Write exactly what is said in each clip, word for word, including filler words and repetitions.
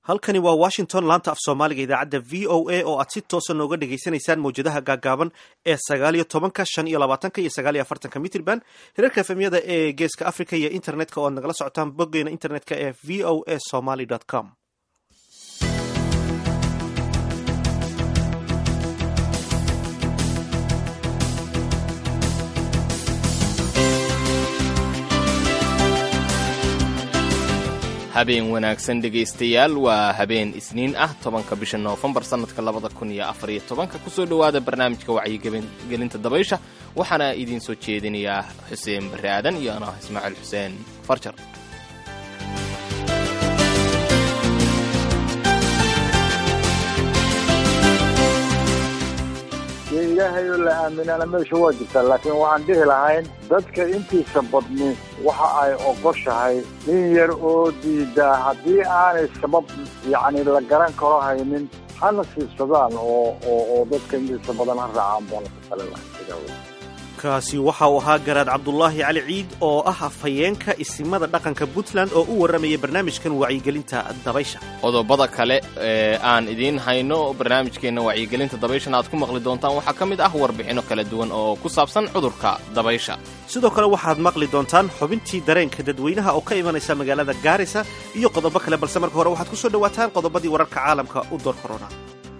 halkani waa Washington laanta af Soomaaliga idaacadda V O A oo aad si toos ah nooga dhageysanaysaan mowjadaha gaagaaban ee sagaal iyo tobanka, shan iyo labaatanka iyo sagaal iyo afartanka mitirban hirarka efemyada ee geeska Afrika iyo internetka oo aad nagala socotaan boggeena internetka ee v o a somali dot com. habeen wanaagsan dhegaystayaal waa habeen isniin ah tobanka bisha Noofambar sanadka labada kun iyo afar iyo tobanka kusoo dhawaada barnaamijka wacyigelinta dabaysha waxaana idiin soo jeedinayaa Xuseen Barre Aadan iyo anaa Ismaaciil Xuseen Farjar. ilaahay la aaminana meesha waa jirta laakiin waxaan dhihi lahayn dadka intiisa badni waxa ay ogoshahay in yar oo diida haddii aanay sabab yacni la garan karo haynin hana siisadaan oo oo dadka intiisa badan ha raacaan boona ku tala lahayn. kaasi waxa uu ahaa garaad Cabdullaahi Cali Ciid oo ah afhayeenka isimada dhaqanka Puntland oo u waramayay barnaamijkan wacyigelinta dabaysha. qodobada kale ee aan idiin hayno barnaamijkeena wacyigelinta dabaysha aad ku maqli doontaan waxa kamid ah warbixino kala duwan oo ku saabsan cudurka dabaysha. sidoo kale waxaad maqli doontaan xubintii dareenka dadweynaha oo ka imanaysa magaalada Gaarisa iyo qodobo kale balse marka hore waxaad ku soo dhawaataan qodobadii wararka caalamka u door corona.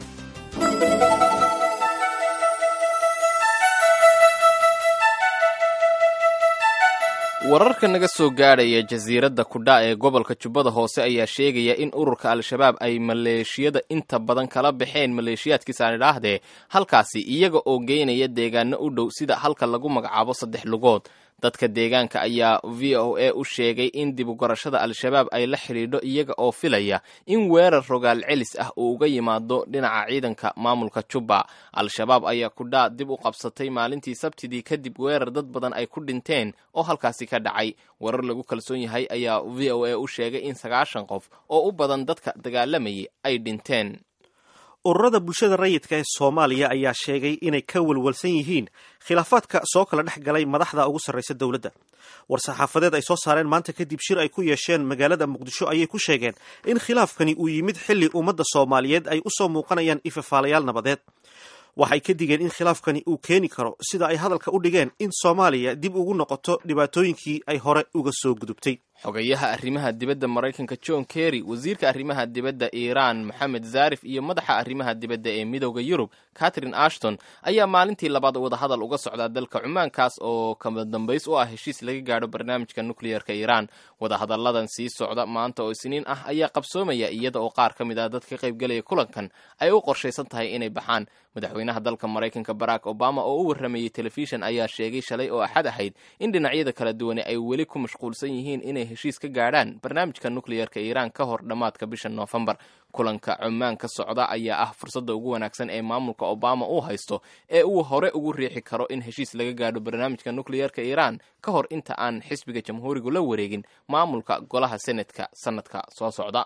wararka naga soo gaadhaya jasiiradda Kudha ee gobolka Jubbada Hoose ayaa sheegaya in ururka Al-Shabaab ay maleeshiyada inta badan kala baxeen maleeshiyaadkiisa aan idhaahdee halkaasi iyaga oo geynaya deegaano u dhow sida halka lagu magacaabo saddex lugood. dadka deegaanka ayaa V O A u sheegay in dib u garashada Al-Shabaab ay la xiriidho iyaga oo filaya in weerar rogaal celis ah uu uga yimaado dhinaca ciidanka maamulka Jubba. Al-Shabaab ayaa Kudha dib u qabsatay maalintii Sabtidii kadib weerar dad badan ay ku dhinteen oo halkaasi ka dhacay. warar lagu kalsoon yahay ayaa V O A u sheegay in sagaashan qof oo u badan dadka dagaalamayay ay dhinteen. ururada bulshada rayidka ee Soomaaliya ayaa sheegay inay ka walwalsan yihiin khilaafaadka soo kala dhex galay madaxda ugu sarreysa dawladda. war-saxaafadeed ay soo saareen maanta kadib shir ay ku yeesheen magaalada Muqdisho ayay ku sheegeen in khilaafkani uu yimid xilli ummadda Soomaaliyeed ay u soo muuqanayaan ifafaalayaal nabadeed. waxay ka digeen in khilaafkani uu keeni karo sida ay hadalka u dhigeen in Soomaaliya dib ugu noqoto dhibaatooyinkii ay hore uga soo gudubtay. xogayaha arrimaha dibadda Mareykanka John Kerry, wasiirka arrimaha dibadda Iran Mohamed Zarif iyo madaxa arrimaha dibadda ee Midowga Yurub Catherine Ashton ayaa maalintii labaad wada hadal uga socda dalka Cumaan kaas oo kama dambays u ah heshiis laga gaadho barnaamijka nuclearka Iran. wada hadalladan sii socda maanta oo Isniin ah ayaa qabsoomaya iyada oo qaar kamid ah dadka qayb galaya kulankan ay u qorsheysan tahay inay baxaan. madaxweynaha dalka Mareykanka Barack Obama oo u waramayay television ayaa sheegay shalay oo Axad ahayd in dhinacyada kala duwan ay weli ku mashquulsan yihiin inay heshiis ka gaadhaan barnaamijka nuclearka Iran ka hor dhamaadka bisha Noofambar. kulanka Cumaan ka socda ayaa ah fursadda ugu wanaagsan ee maamulka Obama uu haysto ee uu hore ugu riixi karo in heshiis laga gaadho barnaamijka nuclearka Iran ka hor inta aan xisbiga jamhuurigu la wareegin maamulka golaha Senatka sanadka soo socda.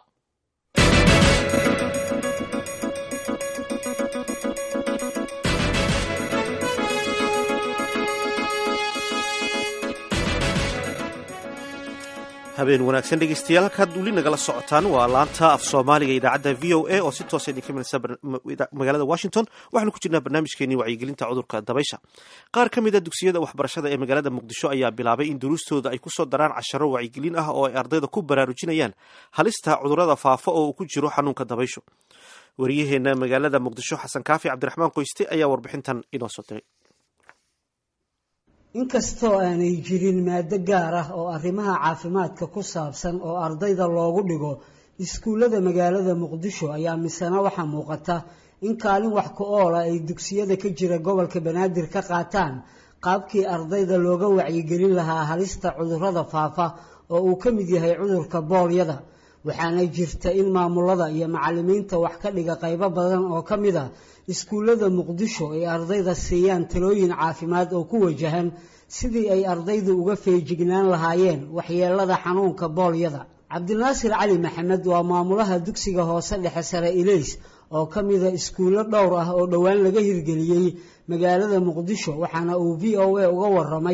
habeen wanaagsan dhegeystayaal halkaad weli nagala socotaan waa laanta af Soomaaliga idaacadda V O A oo si toos ah idinka imanaysa magaalada Washington. waxaanu ku jirnaa barnaamijkeenii wacyigelinta cudurka dabaysha. qaar ka mid ah dugsiyada waxbarashada ee magaalada Muqdisho ayaa bilaabay in duruustooda ay ku soo daraan casharo wacyigelin ah oo ay ardayda ku baraarujinayaan halista cudurrada faafa oo uu ku jiro xanuunka dabayshu. wariyaheena magaalada Muqdisho Xasan Kaafi Cabdiraxmaan Qoyste ayaa warbixintan inoo soo diray. inkastoo aanay jirin maado gaar ah oo arrimaha caafimaadka ku saabsan oo ardayda loogu dhigo iskuullada magaalada Muqdisho ayaa misana waxaa muuqata in kaalin wax ku ool ah ay dugsiyada ka jira gobolka Banaadir ka qaataan qaabkii ardayda looga wacyigelin lahaa halista cudurrada faafa oo uu ka mid yahay cudurka boolyada. waxaana jirta in maamulada iyo macallimiinta wax ka dhiga qaybo badan oo ka mid ah iskuullada Muqdisho ay ardayda siiyaan talooyin caafimaad oo ku wajahan sidii ay ardaydu uga feejignaan lahaayeen waxyeelada xanuunka boolyada. Cabdinaasir Cali Maxamed waa maamulaha dugsiga hoose dhexe sare Ilays oo ka mid ah iskuullo dhowr ah oo dhawaan laga hirgeliyay magaalada Muqdisho waxaana uu V O A uga waramay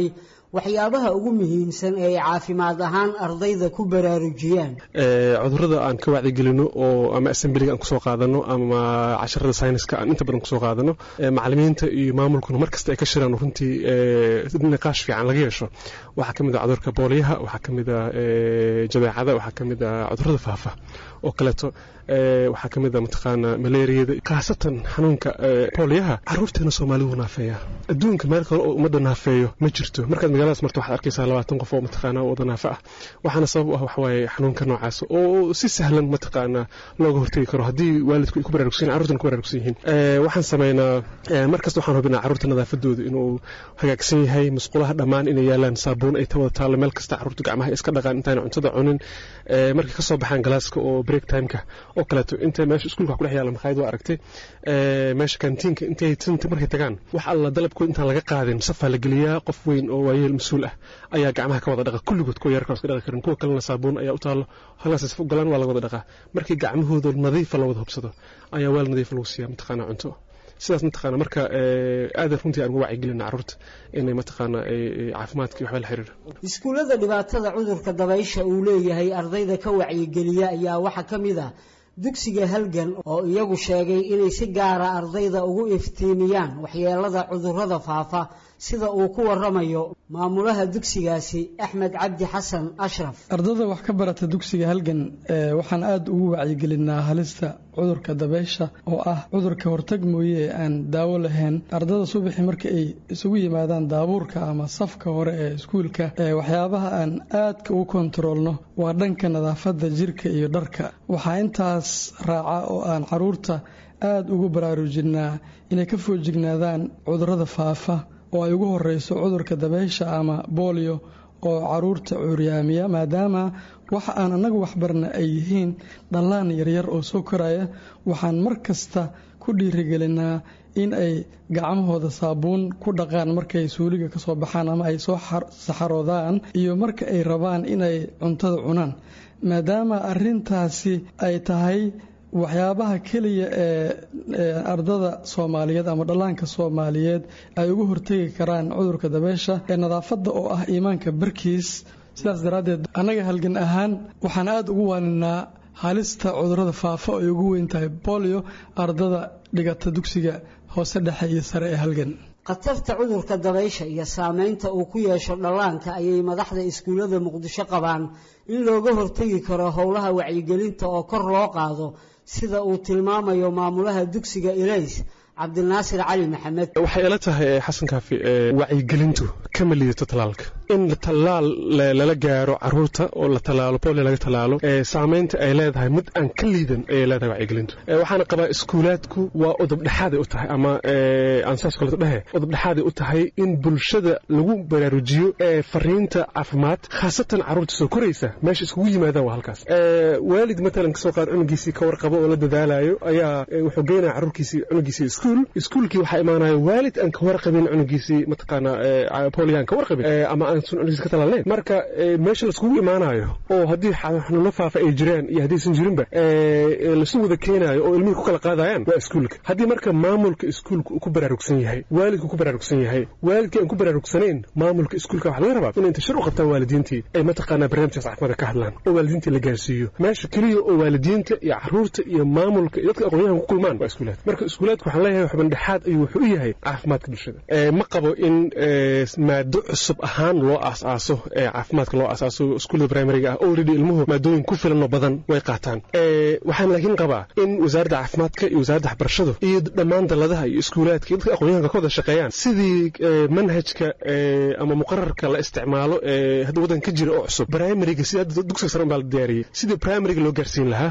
waxyaabaha ugu muhiimsan ee caafimaad ahaan ardayda ku baraarujiyaan cudurrada aan ka wacyigelino oo ama assemblyga aan kusoo qaadano ama casharada sayniska aan inta badan kusoo qaadano macallimiinta iyo maamulkuna markasta ay ka shiraan runtii niqaash fiican laga yeesho waxaa ka mid ah cudurka booliyaha waxaa ka mid ah jadeecada waxaa ka mid ah cudurrada faafa oo kaleeto waxaa ka mid ah mataqaana malaariyada khaasatan xanuunka booliyaha carruurteena soomaalidu naafeeya adduunka meel kale oo ummadda naafeeyo ma jirto markaad magaaladaas marto waxaad arkaysaa labaatan qof oo mataqaana wada naafa ah waxaana sabab u ah waxa waaye xanuunka noocaas oo si sahlan mataqaana looga hortagi karo haddii waalidku ay ku baraarugsan yihiin carruurtana ku baraarugsan yihiin waxaan sameynaa markasta waxaan hubinaa carruurta nadaafadooda inuu hagaagsan yahay musqulaha dhammaan inay yaalaan saabuun ay wada taallo meel kasta carruurta gacmaha iska dhaqaan intaana cuntada cunin markay ka soo baxaan galaaska oo break timeka oo kaleeto inta meesha iskuulka wax ku dhex yaala makhaayad waa aragtay meesha kantiinka intay tinta markay tagaan wax alla dalabkooda intaan laga qaadin safaa la geliyaa qof weyn oo waayeel mas-uul ah ayaa gacmaha ka wada dhaqa kulligood kuwa yarka iska dhaqi karin kuwa kalena saabuun ayaa u taallo halkaas saf u galaan waa laga wada dhaqaa markii gacmahooda nadiifa la wada hubsado ayaa weel nadiifa lagu siiyaa mataqaana cunto sidaas mataqaana marka aad runtii aan ugu wacyigelina carruurta inay mataqaana caafimaadkii waxba la xiriira iskuullada dhibaatada cudurka dabaysha uu leeyahay ardayda ka wacyigeliya ayaa waxaa ka mid ah dugsiga halgan oo iyagu sheegay inay si gaara ardayda ugu iftiimiyaan waxyeelada cudurrada faafa sida uu ku waramayo maamulaha dugsigaasi Axmed Cabdi Xasan Ashraf ardayda wax ka barata dugsiga halgan waxaan aad ugu wacyigelinaa halista cudurka dabaysha oo ah cudurka hortag mooyee aan daawo lahayn ardayda subaxii marka ay isugu yimaadaan daabuurka ama safka hore ee iskuulka waxyaabaha aan aadka u kontrolno waa dhanka nadaafadda jirka iyo dharka waxaa intaas raaca oo aan caruurta aad ugu baraarujinaa inay ka foojignaadaan cudurrada faafa oo ay ugu horeyso cudurka dabaysha ama boolio oo caruurta cuuryaamiya maadaama waxa aan anagu waxbarna ay yihiin dhallaan yaryar oo soo koraya waxaan mar kasta ku dhiirigelinaa in ay gacmahooda saabuun ku dhaqaan markay suuliga ka soo baxaan ama ay soo saxaroodaan iyo marka ay rabaan inay cuntada cunaan maadaama arrintaasi ay tahay waxyaabaha keliya ee ardada Soomaaliyeed ama dhallaanka Soomaaliyeed ay ugu hortagi karaan cudurka dabaysha ee nadaafadda oo ah iimaanka barkiis sidaas daraadeed anaga halgan ahaan waxaan aad ugu waaninaa halista cudurrada faafa oo ugu weyn tahay polio ardada dhigata dugsiga hoose dhexe iyo sare ee halgan qatarta cudurka dabaysha iyo saameynta uu ku yeesho dhallaanka ayay madaxda iskuulada Muqdisho qabaan in looga hortagi karo howlaha wacyigelinta oo kor loo qaado sida uu tilmaamayo maamulaha dugsiga Ilays Cabdinaasir Cali Maxamed waxay ila tahay xasan kaafi wacyigelintu kama liidato talaalka in talaal lala gaaro caruurta oo la talaalo polio laga talaalo saameynta ay leedahay mid aan ka liidan ay leedahay wacyigelintu waxaana qabaa iskuulaadku waa udub dhaxaad u tahay ama ansaas kale dhahe udub dhaxaad u tahay in bulshada lagu baraarujiyo fariinta caafimaad khaasatan caruurta soo koraysa meesha iskugu yimaadaan waa halkaas waalid matalan ka soo qaad cunugiisii ka warqabo oo la dadaalayo ayaa wuxuu geenaa caruurkiisii cunugiisii iskuulkii waxaa imaanaya waalid aan ka warqabin cunugiisii mataqaana polio ka warqabin ama aan cunugiisii ka talaalnayn marka meesha la iskugu imaanayo oo haddii xanuuno faafa ay jiraan iyo haddaysan jirinba lasu wada keenayo oo ilmihii ku kala qaadayaan waa iskuulka haddii marka maamulka iskuulka uu ku baraarugsan yahay waalidku ku baraarugsan yahay waalidkii aan ku baraarugsanayn maamulka iskuulka waxaa laga rabaa inay inta shir u qabtaan waalidiintii ay mataqaana barnaamijkaas caafimaadka ka hadlaan oo waalidiintii la gaarsiiyo meesha keliya oo waalidiinta iyo caruurta iyo maamulka iyo dadka aqoonyahan ku kulmaan waa iskuulaad marka iskuulaadku waxaan leeyahay xubin dhaxaad ayuu wuxuu u yahay caafimaadka bulshada ma qabo in maado cusub ahaan loo aasaaso caafimaadka loo aasaaso iskuulada primariga ah already ilmuhu maadooyin ku filan oo badan way qaataan waxaan laakiin qabaa in wasaaradda caafimaadka iyo wasaaradda waxbarashadu iyo dhammaan dalladaha iyo iskuulaadka iyo dadka aqoonyahanka ka wada shaqeeyaan sidii manhajka ama muqararka la isticmaalo ee hadda waddanka ka jira oo cusub primariga sida dugsiga sare baa la diyaariyey sidii primariga loo gaarsiin lahaa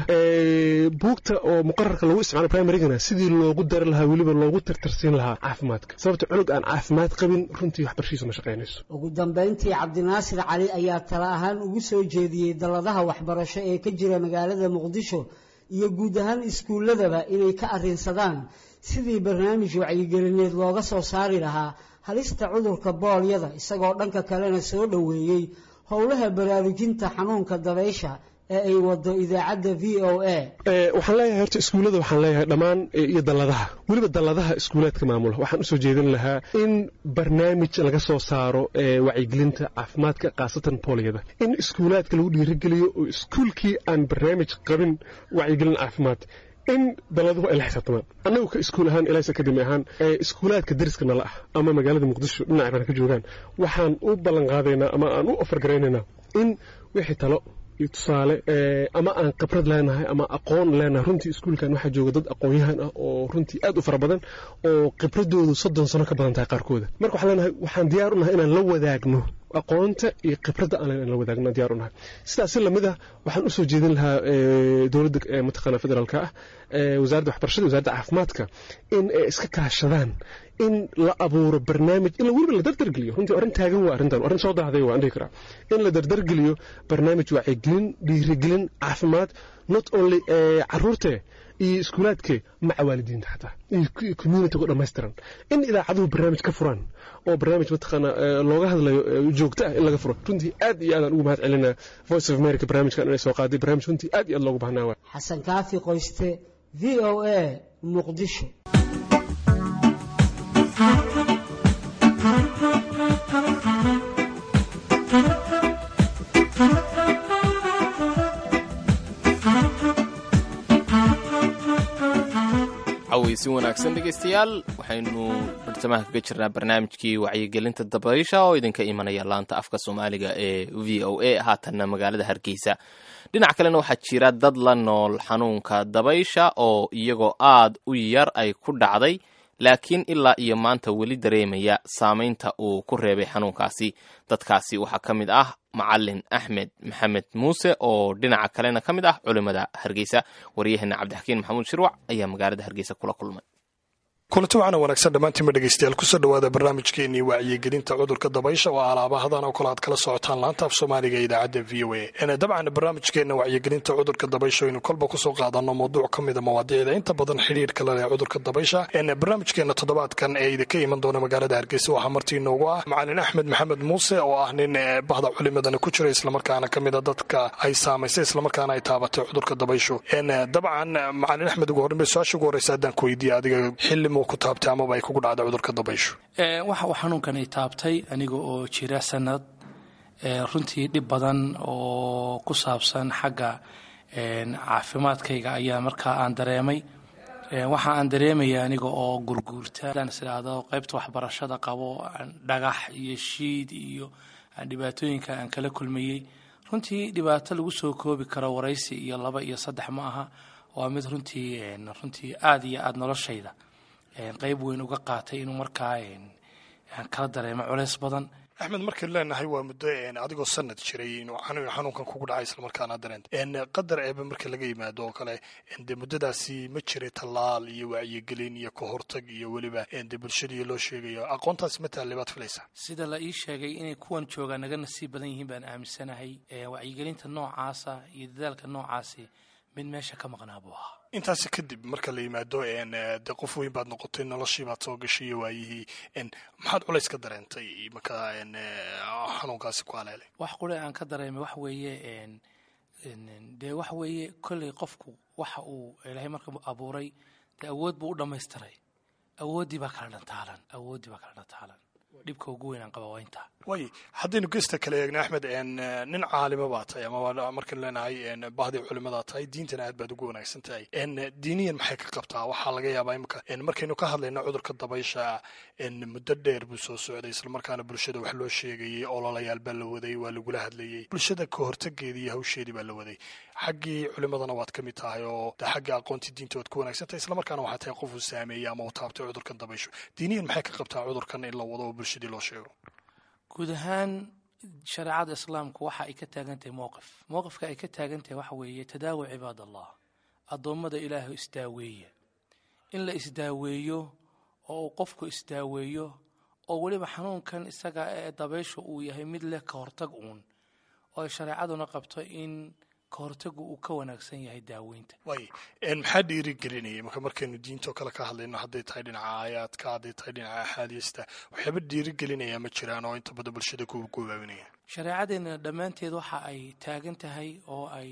buugta oo muqararka lagu isticmaalo primarigana sidii loogu dari lahaa weliba loogu tartarsiin lahaa caafimaadka sababta cunug aan caafimaad qabin runtii waxbarashadiisu ma shaqaynayso ugu dambeyntii Cabdinaasir Cali ayaa tala ahaan ugu soo jeediyey dalladaha waxbarasho ee ka jira magaalada Muqdisho iyo guud ahaan iskuuladaba inay ka arrinsadaan sidii barnaamij wacyigelineed looga soo saari lahaa halista cudurka booliyada isagoo dhanka kalena soo dhaweeyay howlaha baraarujinta xanuunka dabaysha ee ay wado idaacadda v o a waxaan leeyahay horta iskuullada waxaan leeyahay dhammaan iyo dalladaha weliba dalladaha iskuulaadka maamula waxaan usoo jeedin lahaa in barnaamij laga soo saaro wacyigelinta caafimaadka khaasatan booliyada in iskuulaadka lagu dhiirigeliyo oo iskuulkii aan barnaamij qabin wacyigelin caafimaad in daladuhu ay la xisaabtamaan annagu ka iskuul ahaan ilaas akademi ahaan iskuulaadka dariska nala ah ama magaalada muqdisho dhinaca baan ka joogaan waxaan u ballan qaadaynaa ama aan u ofargaraynaynaa in wixii talo iyo tusaale ama aan khibrad leenahay ama aqoon leenahay runtii iskuulkan waxaa jooga dad aqoon-yahan ah oo runtii aad u fara badan oo khibradoodu soddon sano ka badan tahay qaarkooda marka waxaan leenahay waxaan diyaar u nahay inaan la wadaagno aqoonta iyo khibradda aan la wadaagno diyaar u nahay sidaas si lamid ah waxaan u soo jeedin lahaa dowladda mataqaana federaalka ah wasaaradda waxbarashada wasaaradda caafimaadka in ay iska kaashadaan in la abuuro barnaamij in weliba la dardargeliyo runtii arrin taagan waa arrintan arrin soo dahday waa dhihi karaa in la dardargeliyo barnaamij wacyigelin dhiirigelin caafimaad not only caruurte iyo iskuulaadke maca waalidiinta xataa iyo community-ga dhammaystiran in idaacaduhu barnaamij ka furaan oo barnaamij mataqaana looga hadlayo joogto ah in laga furo runtii aad iyo aadaan ugu mahad celinaa voice of america barnaamijkan inay soo qaaday barnaamij runtii aad iyo aad loogu baahnaa waa xasan kaafi qoyste v o a muqdisho si wanaagsan dhegaystayaal waxaynu bartamaha kaga jirnaa barnaamijkii wacyigelinta dabaysha oo idinka imanaya laanta afka soomaaliga ee v o a haatanna magaalada hargeysa dhinac kalena waxaa jira dad la nool xanuunka dabaysha oo iyagoo aad u yar ay ku dhacday laakiin ilaa iyo maanta weli dareemaya saamaynta uu ku reebay xanuunkaasi dadkaasi waxaa ka mid ah macalin axmed maxamed muuse oo dhinaca kalena ka mid ah culimada hargeysa waryaheena cabdixakiin maxamuud shirwac ayaa magaalada hargeysa kula kulmay kulanti waxaana wanaagsan dhammaantiinba dhegaystayaal kusoo dhawaada barnaamijkeenii wacyigelinta cudurka dabaysha oo alaabahadan oo kale aad kala socotaan laanta af soomaaliga ee idaacadda v o a dabcan barnaamijkeena wacyigelinta cudurka dabaysha aynu kolba kusoo qaadano mawduuc ka mida mawaadiicda inta badan xidhiirka la leh cudurka dabaysha barnaamijkeena toddobaadkan ee idinka iman doona magaalada hargeysa waxaa martii inoogu ah macalin axmed maxamed muuse oo ah nin bahda culimadana ku jira islamarkaana ka mida dadka ay saamaysay islamarkaana ay taabatay cudurka dabayshu dabcan macalin axmed ugu horreyn su-aasha ugu horreysa haddaan ku weydiiya adiga xilli ku taabtay amaba ay kugu dhacday cudurka dabayshu waxa uu xanuunkani taabtay aniga oo jira sanad runtii dhib badan oo ku saabsan xagga caafimaadkayga ayaa markaa aan dareemay waxa aan dareemaya aniga oo gurguurta hadaan is idhaahdo qaybta waxbarashada qabo dhagax iyo shiid iyo dhibaatooyinka aan kala kulmayey runtii dhibaato lagu soo koobi karo waraysi iyo laba iyo saddex ma aha waa mid runtii runtii aad iyo aad noloshayda qayb weyn uga qaatay inuu markaa kala dareemo culays badan axmed markaynu leenahay waa muddo adigoo sanad jiray inuu xanuunkan kugu dhacay islamarkaana dareenta qadar eeba marka laga yimaado oo kale de muddadaasi ma jiray tallaal iyo wacyigelin iyo ka hortag iyo weliba de bulshadii loo sheegayo aqoontaasi ma taale baad filaysaa sida la ii sheegay inay kuwan joogaa naga nasiib badan yihiin baan aaminsanahay wacyigelinta noocaasa iyo dadaalka noocaasi mid meesha ka maqnaa buu ahaa intaasi kadib marka la yimaado de qof weyn baad noqotay noloshii baad soo gashay iyo waayihii maxaad culays ka dareentay marka xanuunkaasi ku haleelay wax qure aan ka dareemay wax weeye dee wax weeye kolley qofku waxa uu ilaahay marka abuuray dee awood buu u dhammaystiray awooddii baa kala dhantaalan awooddii baa kala dhantaalan dhibka ugu weynaan qaba waa intaa way haddaynu gesta kale eegna axmed nin caalimo baa tahay ama markaynu leenahay bahdii culimadaa tahay diintana aad baad ugu wanaagsan tahay diiniyan maxay ka qabtaa waxaa laga yaabaa imika markaynu ka hadlayno cudurka dabaysha muddo dheer buu soo socday islamarkaana bulshada wax loo sheegayey ololayaal baa la waday waa lagula hadlayey bulshada ka hortageedii iyo hawsheedii baa la waday xaggii culimadana waad ka mid tahay oo de xagga aqoontii diinta waad ku wanaagsan tahay islamarkaana waxaa tahay qof uu saameeyey ama uu taabtay cudurkan dabayshu diiniyan maxay ka qabtaa cudurkan in la wado oo bulshadii loo sheego guud ahaan shareecada islaamku waxa ay ka taagan tahay mowqif mowqifka ay ka taagan tahay waxa weeye tadaawi cibaad allah addoommada ilaahay isdaaweeya in la isdaaweeyo oo uu qofku isdaaweeyo oo weliba xanuunkan isaga ee dabayshu uu yahay mid leh ka hortag uun oo ay shareecaduna qabto in ka hortagu uu ka wanaagsan yahay daaweynta way maxaa dhiirigelinaya marka markaynu diintoo kale ka hadlayno hadday tahay dhinaca aayaadka hadday tahay dhinaca axaadiista waxyaaba dhiirigelinaya ma jiraan oo inta badan bulshada ku gobaabinaya shareecadeenna dhammaanteed waxa ay taagan tahay oo ay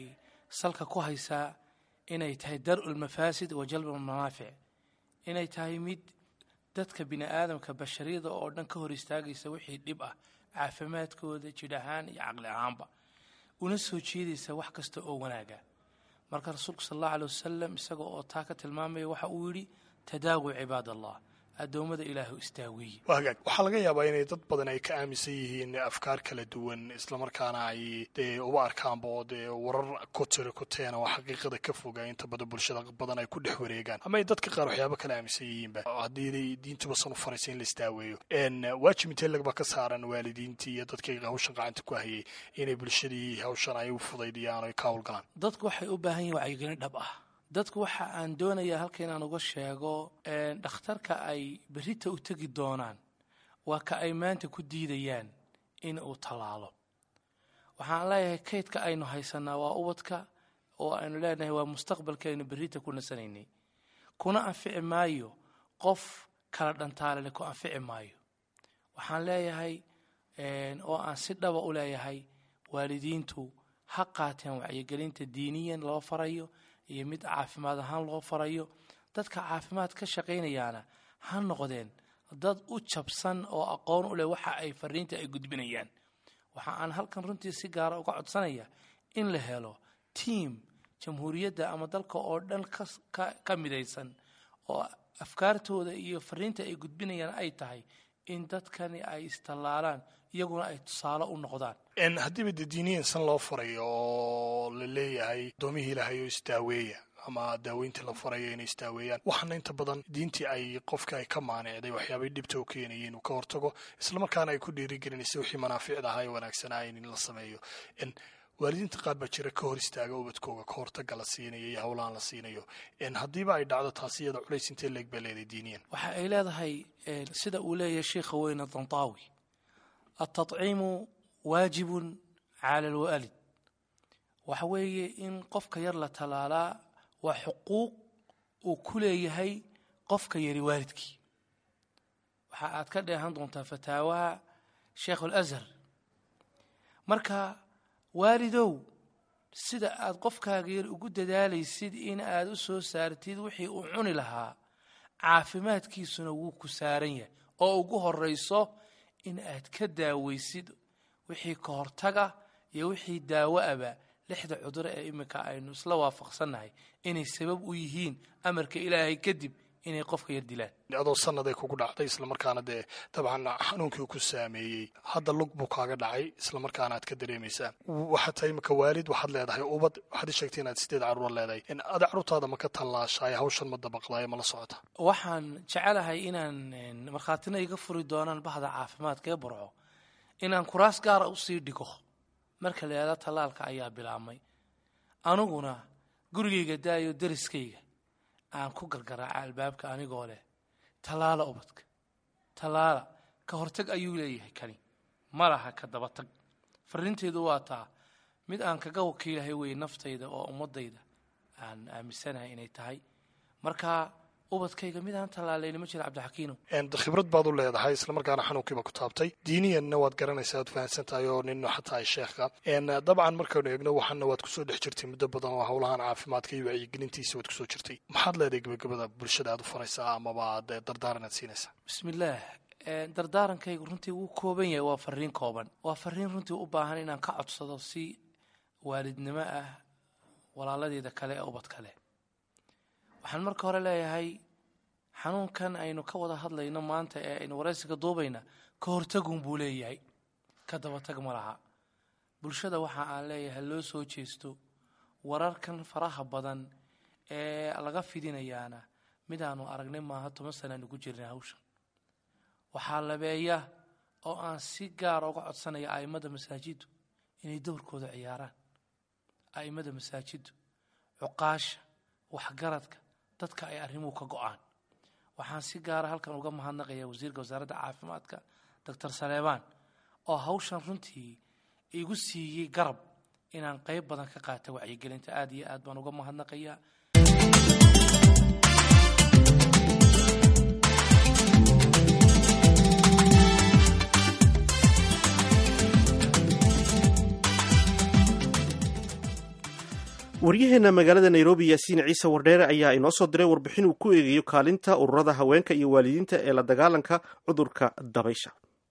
salka ku haysaa inay tahay dar'u lmafaasid wa jalbu lmanaafic, inay tahay mid dadka bini aadamka bashariyada oo dhan ka hor istaagaysa wixii dhib ah caafimaadkooda jidh ahaan iyo caqli ahaanba, una soo jeedaysa wax kasta oo wanaaga. marka rasuulku sal allahu alay wasalam isaga oo taa ka tilmaamaya waxa uu yidhi tadaawu cibaad allah, addoommada ilaahu istaaweeye. wagaag waxaa laga yaabaa inay dad badan ay ka aaminsan yihiin afkaar kala duwan, islamarkaana ay dee uba arkaanba oo dee warar ku tiri ku teena oo xaqiiqada ka foga inta badan bulshada badan ay ku dhex wareegaan, ama ay dadka qaar waxyaaba kala aaminsan yihiinba haddii diintuba san u faraysa in la istaaweeyo. waajib intee lagba ka saaran waalidiintii iyo dadkii hawshan gacanta ku hayay inay bulshadii hawshan ay u fudaydiyaan o ay ka hawlgalaan? dadku waxay u baahan yihin wacyigelin dhab ah. dadku waxa aan doonayaa halka inaan uga sheego dhakhtarka ay berrita u tegi doonaan waa ka ay maanta ku diidayaan in uu tallaalo. waxaan leeyahay kaydka aynu haysanaa waa ubadka oo aynu leenahay waa mustaqbalka aynu berrita ku nasanaynay, kuna anfici maayo qof kala dhantaalale ku anfici maayo. waxaan leeyahay oo aan si dhaba u leeyahay waalidiintu ha qaateen wacyigelinta diiniyan loo farayo iyo mid caafimaad ahaan loo farayo. dadka caafimaad ka shaqaynayaana ha noqdeen dad u jabsan oo aqoon u leh waxa ay fariinta ay gudbinayaan. waxa aan halkan runtii si gaara uga codsanaya in la helo tiim jamhuuriyadda ama dalka oo dhan ka midaysan oo afkaartooda iyo fariinta ay gudbinayaan ay tahay in dadkani ay istallaalaan iyaguna ay tusaale u noqdaan. haddiiba de diiniyan san loo farayo oo la leeyahay doomihii ilaahay oo isdaaweeya ama daaweyntii la farayo inay istaaweeyaan, waxaana inta badan diintii ay qofka ay ka maanicday waxyaabay dhibta u keenayeen uu ka hortago, islamarkaana ay ku dhiirigelinaysa wixii manaaficda ahaa ee wanaagsanaayen in la sameeyo. waalidiinta qaar baa jira ka hor istaaga ubadkooga ka hortaga la siinayo iyo howlaan la siinayo. haddiiba ay dhacdo taasi iyada culays intee leeg baa leedahay diiniyan? waxa ay leedahay sida uu leeyahay sheikha weyne dantaawi, التطعيم واجب على الوالد. waxa weeye in qofka yar la talaalaa waa xuquuq uu ku leeyahay qofka yari waalidkii. waxa aad ka dheehan doontaa fataawaha sheekh al-azhar. marka waalidow sida aad qofkaaga yar ugu dadaalaysid in aad u soo saartid wixii uu cuni lahaa, caafimaadkiisuna wuu ku saaran yahay oo ugu horeyso in aad ka daaweysid wixii ka hortaga iyo wixii daawo aba lixda cudur ee imika aynu isla waafaqsannahay inay sabab u yihiin amarka ilaahay kadib inay qofka yar dilaan. adoo sanad ay kugu dhacday islamarkaana dee dabcan xanuunkii ku saameeyey, hadda lug buu kaaga dhacay islamarkaana aad ka dareemaysaa. waxaad tahay imika waalid, waxaad leedahay ubad, waxaad ii sheegtay inaad sideed carruur leedahay. ada carruurtaada ma ka tallaashaay hawshan ma dabaqdaay ma la socota? waxaan jecelahay inaan markhaatina iga furi doonaan bahda caafimaadka ee Burco inaan kuraas gaara usii dhigo marka la yidhaahdo tallaalka ayaa bilaabmay. aniguna gurigayga daayo dariskayga aan ku gargaraaca albaabka anigoo leh tallaala ubadka, tallaala ka hortag ayuu leeyahay kani, ma laha ka daba tag. fariinteedu waa taa mid aan kaga wakiilahay wey naftayda oo ummadayda aan aaminsanahay inay tahay. marka ubadkayga mid aan tallaalayna ma jira cabdixakiino. khibrad baad u leedahay islamarkaana xanuunkiiba ku taabtay, diiniyanna waad garanaysaa waad fahansan tahay oo nin xataa ay sheekha. dabcan markaynu eegno waxaana waad kusoo dhex jirtay muddo badan oo howlahan caafimaadka iyo wacyigelintiisa waad kusoo jirtay. maxaad leedahay gabagabada bulshada aad u faraysaa amaba aad dardaaran aad siinaysaa? bismillaah, dardaarankaygu runtii wuu kooban yahay, waa fariin kooban, waa fariin runtii u baahan inaan ka codsado si waalidnimo ah walaaladeeda kale ee ubad kale. waxaan marka hore leeyahay xanuunkan aynu ka wada hadlayno maanta ee aynu waraysiga duubayna ka hortagun buu leeyahay, ka dabatag ma laha. bulshada waxa aan leeyahay loo soo jeesto wararkan faraha badan ee laga fidinayaana midaanu aragnay maaha. toban sanaanu ku jirnay hawshan. waxaa labeeya oo aan si gaara uga codsanaya a'immada masaajiddu inay dowrkooda ciyaaraan. a'immada masaajiddu, cuqaasha, waxgaradka, dadka ay arrimuhu ka go'aan. waxaan si gaara halkan uga mahadnaqayaa wasiirka wasaaradda caafimaadka doctor Saleebaan oo hawshan runtii igu siiyey garab inaan qayb badan ka qaato wacyigelinta. aad iyo aad baan uga mahadnaqayaa. waryaheena magaalada nairobi yaasiin ciise wardheere ayaa inoo soo diray warbixin uu ku eegayo kaalinta ururada haweenka iyo waalidiinta ee la dagaalanka cudurka dabaysha.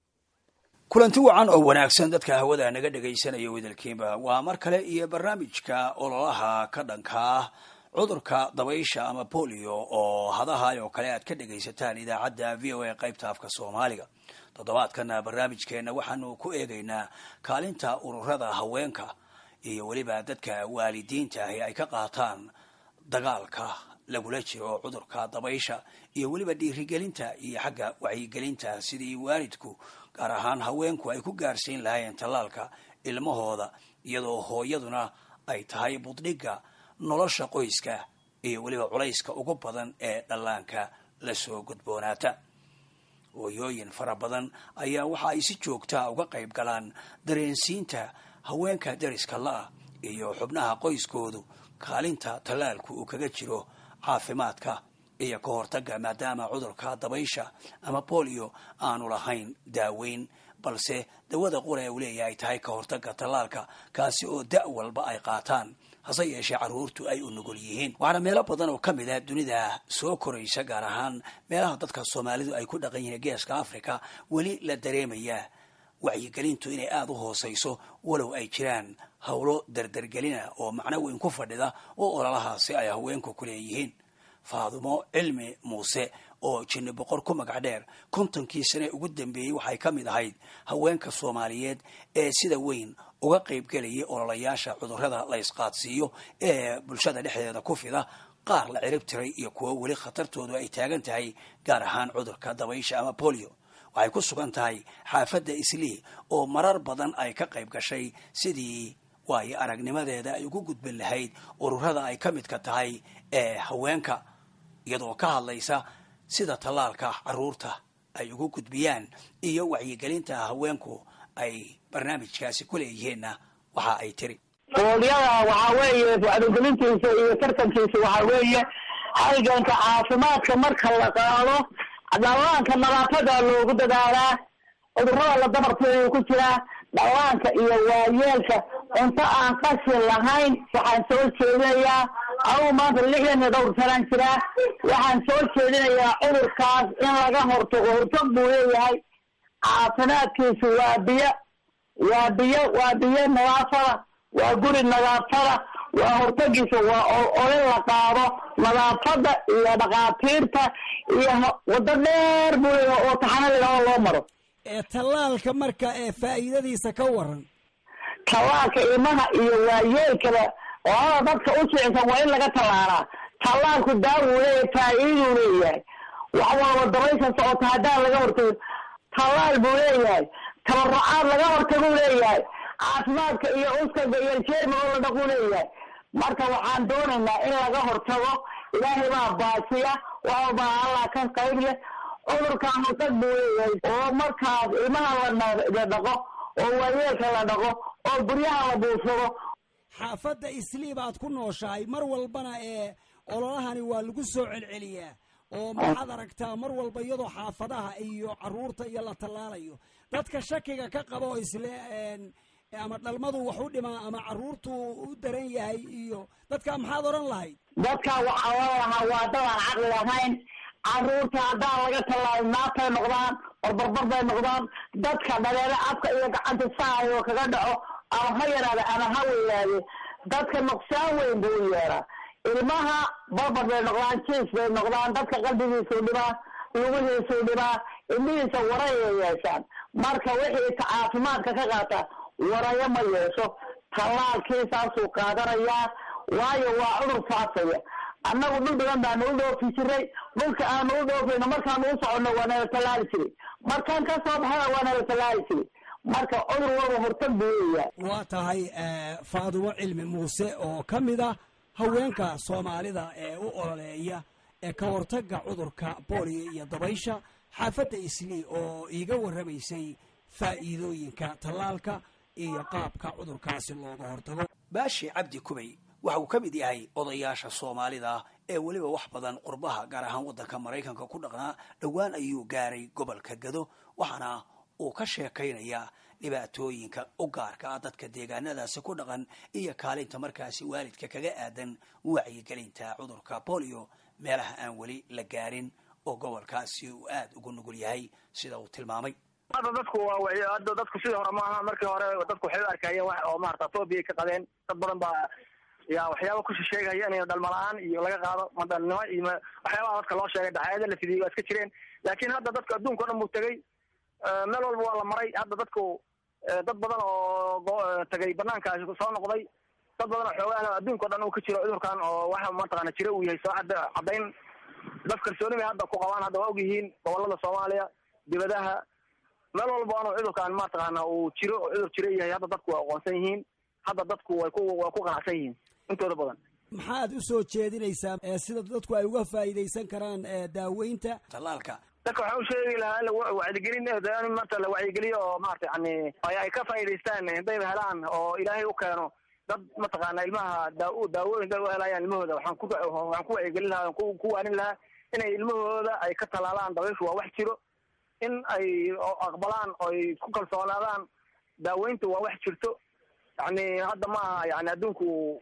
kulanti wacan oo wanaagsan dadka hawada naga dhagaysanaya wadalkiiba waa mar kale iyo barnaamijka ololaha ka dhanka cudurka dabaysha ama polio oo hadaha oo kale aad ka dhagaysataan idaacadda v o a qaybta afka Soomaaliga. toddobaadkana barnaamijkeena waxaanu ku eegaynaa kaalinta ururada haweenka iyo waliba dadka waalidiinta ah ay ka qaataan dagaalka lagula jiro cudurka dabaysha iyo waliba dhiirigelinta iyo xagga wacyigelinta sidii waalidku gaar ahaan haweenku ay ku gaarsiin lahaayeen talaalka ilmahooda iyadoo hooyaduna ay tahay buddhiga nolosha qoyska iyo waliba culayska ugu badan ee dhallaanka la soo gudboonaata. hooyooyin fara badan ayaa waxa ay si joogta uga qayb galaan dareensiinta haweenka dariska la iyo xubnaha qoyskoodu kaalinta talaalku uu kaga jiro caafimaadka iyo ka hortagga maadaama cudurka dabaysha ama polio aanu lahayn daaweyn balse dawada qura uu leeyahay tahay ka hortagga talaalka kaasi oo da' walba ay qaataan hase yeeshee carruurtu ay u nugul yihiin. waxaana meelo badan oo ka mid ah dunida soo koraysa gaar ahaan meelaha dadka Soomaalidu ay ku dhaqan yihiin geeska Afrika weli la dareemayaa wacyigelintu inay aada u hooseyso walow ay jiraan howlo dardargelina oo macno weyn ku fadhida oo ololahaasi ay haweenku ku leeyihiin. Faadumo Cilmi Muuse oo jinni boqor ku magac dheer kontonkii sane ugu dambeeyay waxay ka mid ahayd haweenka Soomaaliyeed ee sida weyn uga qayb galayay ololayaasha cudurrada la isqaadsiiyo ee bulshada dhexdeeda ku fida qaar la cirib tiray iyo kuwa weli khatartoodu ay taagan tahay gaar ahaan cudurka dabaysha ama polio. waxay ku sugan tahay xaafadda Islii oo marar badan ay ka qayb gashay sidii waayo aragnimadeeda ay ugu gudbin lahayd ururada ay ka midka tahay ee haweenka iyadoo ka hadlaysa sida talaalka carruurta ay ugu gudbiyaan iyo wacyigelinta haweenku ay barnaamijkaasi ku leeyihiinna waxa ay tiri. Pooliyada waxa weeye wacyigelintiisa iyo tartankiisa waxa weeye halganka caafimaadka marka la qaado dhallaanka nadaafada loogu dadaalaa cudurrada la dabarteedu ku jira dhallaanka iyo waayeelka cunto aan qashin lahayn. waxaan soo jeedinayaa aw maanta lixdan iyo dhowr sanaan jiraa waxaan soo jeedinayaa cudurkaas in laga hortago hortag buu leeyahay. caafimaadkiisu waa biyo waa biyo waa biyo nadaafada waa guri nadaafada waa hortagiisa waa ole la qaado nadaafada iyo dhaqaatiirta iyo wada dheer buu leeyahay oo taxanada loo loo maro. ee talaalka marka ee faa'iidadiisa ka waran. talaalka ilmaha iyo waayeelkaba oo dadka u jecsan waa in laga talaalaa. talaalku daawo leeyahay faa'iido leeyahay wax walba dabaysha socota haddaan laga hortago talaal buu leeyahay tabarrucaad laga hortago leeyahay caafimaadka iyo uskaga iyo jeermiga oo la dhaqo leeyahay. marka waxaan doonaynaa in laga hortago ilaahay baa baasiya waxa baa Allah ka qayb leh cudurkan hortag buu leeyahay oo markaas ilmaha la dhaqo oo waayeelka la dhaqo oo guryaha la buufsado. xaafadda Islii baad ku nooshahay mar walbana ee ololahani waa lagu soo celceliyaa oo maxaad aragtaa mar walba iyadoo xaafadaha iyo carruurta iyo la tallaalayo dadka shakiga ka qabo isle ama dhalmadu wax u dhimaa ama carruurtu u daran yahay iyo dadka maxaad oran lahayd. dadka waxa lahaa waa dad aan caqli lahayn carruurta haddaan laga tallaalin naatay noqdaan barbarbar bay noqdaan dadka dhaleele afka iyo gacanta saayo kaga dhaco ama ha yaraada ama ha weynaade dadka nuqsaan weyn buu yeeraa. ilmaha barbar bay noqdaan jiis bay noqdaan dadka qalbigiisu dhibaa lugihiisu dhibaa indhihiisa waraya yeeshaan. marka wixii caafimaadka ka qaata warayo ma yeesho tallaalkiisaasuu qaadanayaa waayo waa cudur faafaya. annagu dhul badan baanu u dhoofi jiray dhulka aanu u dhoofayno markaanu u soconno waa nala tallaali jiray markaan ka soo baxana waa nala tallaali jiray. marka cudur waba hortag buu leeyahay. waa tahay Faadumo Cilmi Muuse oo ka mid ah haweenka Soomaalida ee u ololeeya ee ka hortagga cudurka polio iyo dabaysha xaafadda Islii oo iiga warramaysay faa'iidooyinka tallaalka iyo qaabka cudurkaasi looga hortago. Baashi Cabdi Kubay waxa uu ka mid yahay odayaasha Soomaalida ee waliba wax badan qurbaha gaar ahaan waddanka Mareykanka ku dhaqnaa dhawaan ayuu gaaray gobolka Gado waxaana uu ka sheekaynayaa dhibaatooyinka u gaarka ah dadka deegaanadaasi ku dhaqan iyo kaalinta markaasi waalidka kaga aadan wacyigelinta cudurka bolio meelaha aan weli la gaarin oo gobolkaasi uu aada ugu nugul yahay sida uu tilmaamay. hadda dadku waa hadda dadku sidii hore maaha. markii hore dadku waxay u arkayeen wax oo maarata phobia ka qabeen. dad badan baa yaa waxyaaba ku sheegaya in dhalmalaan iyo laga qaado madalnimo iyo waxyaabaha dadka loo sheegay dhaxayada la fidiyay waa iska jireen. laakiin hadda dadka adduunka oo dhan buu tagay, meel walba waa la maray. hadda dadku dad badan oo tagay banaankaasi soo noqday, dad badan oo xoogaa adduunka oo dhan uu ka jiro cudurkan oo waxa mataqaana jira uu yahay soo cadda cadayn. dad kalsooni bay hadda ku qabaan. hadda waa ogyihiin gobolada Soomaaliya dibadaha meel walba oo cudurkan mataqaana uu jiro oo cudur jira yahay hadda dadku waa aqoonsan yihiin. hadda dadku way ku waa ku qanacsan yihiin intooda badan. maxaad u soo jeedinaysaa sida dadku ay uga faa'iidaysan karaan daaweynta talaalka? dadka waxaan u sheegi lahaa in la wacyigelin in maanta la wacyigeliyo oo maarata yani ay ka faa'iidaystaan hadday helaan oo ilaahay u keeno dad mataqaana ilmaha daawo daawooyin u helayaan ilmahooda. waxaan ku waxaan ku wacyigelin lahaa ku waanin lahaa inay ilmahooda ay ka talaalaan dabayshu waa wax jiro, in ay aqbalaan oo ay ku kalsoonaadaan daaweyntu waa wax jirto. yani hadda maaha yani adduunku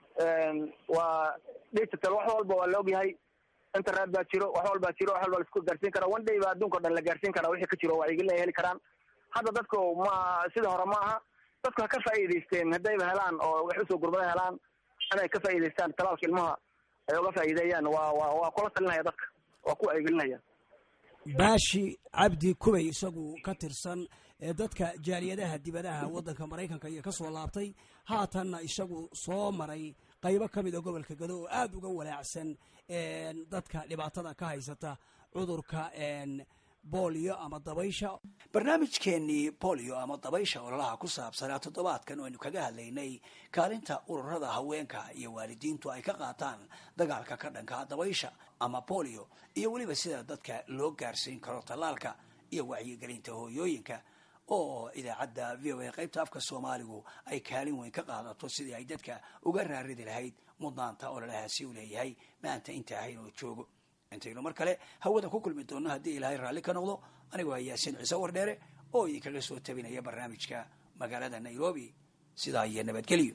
waa digital, wax walba waa la ogyahay. internet baa jiro, wax walbaa jiro, wax walba la isku gaarsiin karaa. one day baa adduunka o dhan la gaarsiin karaa wixii ka jiro wacyigelin ay heli karaan. hadda dadku ma sida hore maaha. dadku ha ka faa'iidaysteen haddayba helaan oo wax usoo gurmada helaan inay ka faa'iidaystaan talaalka ilmaha ay uga faa'iideeyaan. waa waa waa kula talinaya dadka, waa ku wacyigelinaya. baashi cabdi kubay isagu ka tirsan dadka jaaliyadaha dibadaha waddanka Maraykanka iyo ka soo laabtay, haatanna isagu soo maray qaybo ka mid ah gobolka Gado oo aada uga walaacsan dadka dhibaatada ka haysata cudurka bolio ama dabaysha. barnaamijkeennii bolio ama dabaysha ololaha ku saabsanaa toddobaadkan aynu kaga hadlaynay kaalinta ururada haweenka iyo waalidiintu ay ka qaataan dagaalka ka dhanka dabaysha ama bolio iyo weliba sida dadka loo gaarsiin karo tallaalka iyo wacyigelinta hooyooyinka oo idaacadda v o a qaybta afka Soomaaligu ay kaalin weyn ka qaadato sidii ay dadka uga raaridi lahayd mudnaanta ololahaasi u leeyahay maanta inta ahayn oo joogo. intaynu mar kale hawada ku kulmi doonno haddii ilaahay raalli ka noqdo, anigoo ah Yaasiin Ciise Wardheere oo idinkaga soo tabinaya barnaamijka magaalada Nairobi. sidaa iyo nabadgelyo.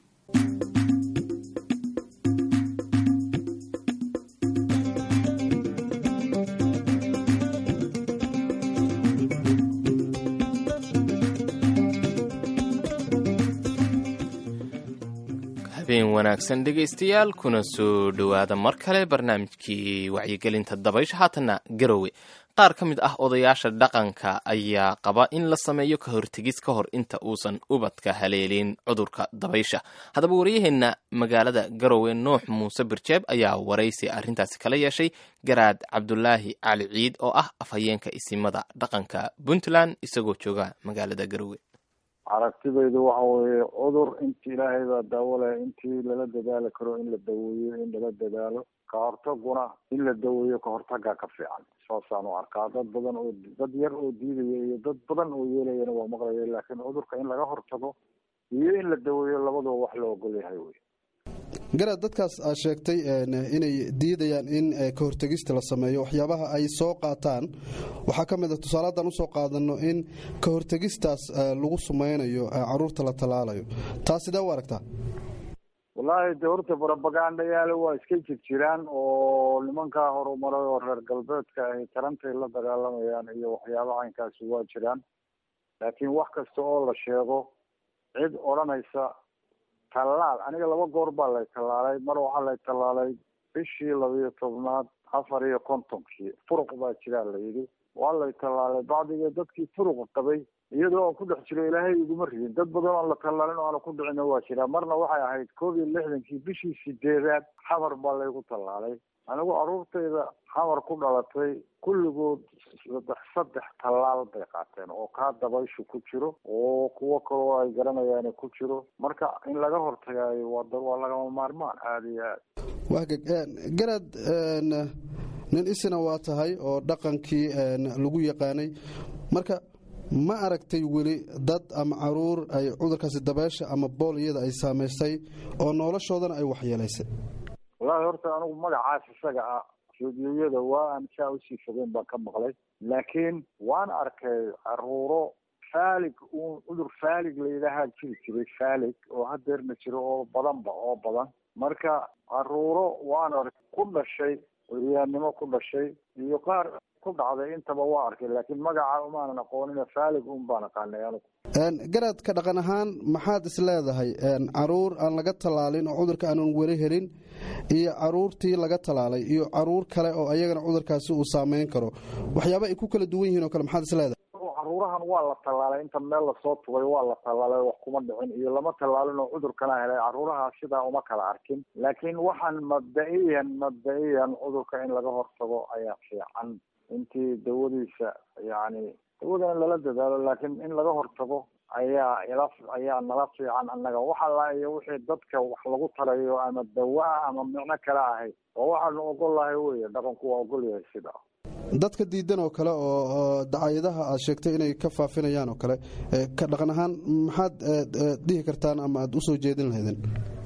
habeen wanaagsan dhegaystayaal, kuna soo dhowaada mar kale barnaamijkii wacyigelinta dabaysha. haatanna garowe qaar ka mid ah odayaasha dhaqanka ayaa qaba in la sameeyo ka hortegis ka hor inta uusan ubadka haleelin cudurka dabaysha. haddaba wariyaheenna magaalada garowe nuux muuse birjeeb ayaa waraysi arrintaasi kala yeeshay garaad cabdulaahi cali ciid oo ah afhayeenka isimada dhaqanka Puntland isagoo jooga magaalada garowe. aragtidaydu waxa weeye cudur intii ilaahay baa daawo leh, intii lala dadaali karo in la daweeyo in lala dadaalo. ka hortaguna in la daweeyo ka hortagaa ka fiican. saasaan u arkaa. dad badan oo dad yar oo diidaya iyo dad badan oo yeelayana waa maqlaya, laakiin cudurka in laga hortago iyo in la daweeyo labaduba wax la ogol yahay wey. garaad, dadkaas aad sheegtay inay diidayaan in ka hortegista la sameeyo, waxyaabaha ay soo qaataan waxaa ka mid a tusaale haddaan usoo qaadano in ka hortegistaas lagu sameynayo caruurta la tallaalayo. taas sidee u aragtaa? wallaahi de horta propagandayaal waa iska jir jiraan oo nimankaa horumaray oo reer galbeedka ay tarantay la dagaalamayaan iyo waxyaabaha caynkaasi waa jiraan. laakiin wax kasta oo la sheego cid odhanaysa tallaal, aniga laba goor baa lay tallaalay. mar waxaa lay tallaalay bishii labiyo tobnaad afar iyo kontonkii. furuq baa jiraa layidhi, waa lay tallaalay bacdiga dadkii furuqa qabay iyadoo aan ku dhex jiro ilaahay iguma ridin. dad badan aan la tallaalin oo aana ku dhicina waa jiraa. marna waxay ahayd koob iyo lixdankii bishii sideedaad xamar baa laygu tallaalay. anigu caruurtayda xamar ku dhalatay kulligood saddex saddex tallaal bay qaateen oo kaa dabayshu ku jiro oo kuwo kaloo ay garanayaan ku jiro. marka in laga hortagaayo waa waa lagama maarmaan aada iyo aad. waagag garaad, nin isina waa tahay oo dhaqankii lagu yaqaanay. marka ma aragtay weli dad ama caruur ay cudurkaasi dabaysha ama booliyada ay saamaysay oo noloshoodana ay waxyeelaysay? wallaahi horta anigu magacaas isaga ah radiyoyada waa aan saa usii fogeyn baan ka maqlay, laakiin waan arkay caruuro faalig uun cudur faalig la yidhaahaa jiri jiray faalig oo hadeerna jiro oo badanba oo badan marka caruuro waan ark ku dhashay weriyaannimo ku dhashay iyo qaar ku dhacday intaba waa arkay laakiin magaca umaanan aqoonina faalig un baan aqaanay anigu garad ka dhaqan ahaan maxaad is leedahay caruur aan laga tallaalin oo cudurka aanan weli helin iyo caruurtii laga tallaalay iyo caruur kale oo ayagana cudurkaasi uu saameyn karo waxyaaba ay ku kala duwan yihiin oo kale maxaad is leedahay caruurahan waa la tallaalay inta meel lasoo tugay waa la tallaalay wax kuma dhicin iyo lama tallaalin oo cudurkana helay caruuraha sidaa uma kala arkin laakiin waxaan mabda-iyan mabda-iyan cudurka in laga hortago ayaa fiican intii dawadiisa yacni dawadana lala dadaalo laakiin in laga hortago ayaa ila ayaa nala fiican annaga waxa la iyo wixii dadka wax lagu tarayo ama dawaa ama micno kale ahay oo waxaanu ogol lahay weye dhaqanku waa ogol yahay sidaa dadka diidan oo kale oo dacayadaha aad sheegtay inay ka faafinayaan oo kale ka dhaqan ahaan maxaad dhihi kartaan ama aada usoo jeedin lahaydeen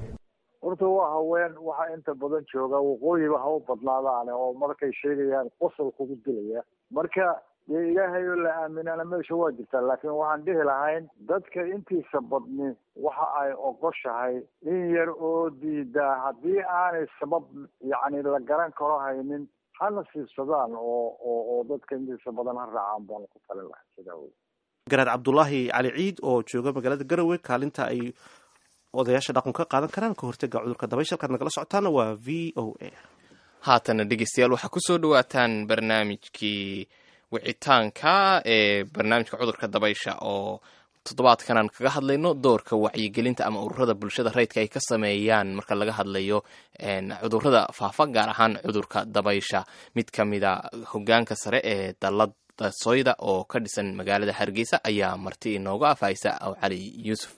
horta waa haween waxaa inta badan jooga waqooyiba ha u badnaadaane oo markay sheegayaan qosol kugu dilaya marka dee ilaahay oo la aaminana meesha waa jirtaa laakiin waxaan dhihi lahayn dadka intiisa badni waxa ay ogoshahay in yar oo diidaa haddii aanay sabab yacni la garan karo haynin hana siibsadaan oo oo oo dadka intiisa badan ha raacaan baan ku talin lahay sidaa wey garaad cabdulaahi cali ciid oo jooga magaalada garowe kaalinta ay odayaasha dhaqan ka qaadan karaan ka hortaga cudurka dabaysha halkaad nagala socotaana waa v o a haatana dhegeystayaal waxaa kusoo dhawaataan barnaamijkii wicitaanka ee barnaamijka cudurka dabaysha oo toddobaadkan aan kaga hadlayno doorka wacyigelinta ama ururada bulshada rayidka ay ka sameeyaan marka laga hadlayo cudurada faafa gaar ahaan cudurka dabaysha mid ka mida hogaanka sare ee dalada soyda oo ka dhisan magaalada hargeysa ayaa marti inooga afhaysa aw cali yuusuf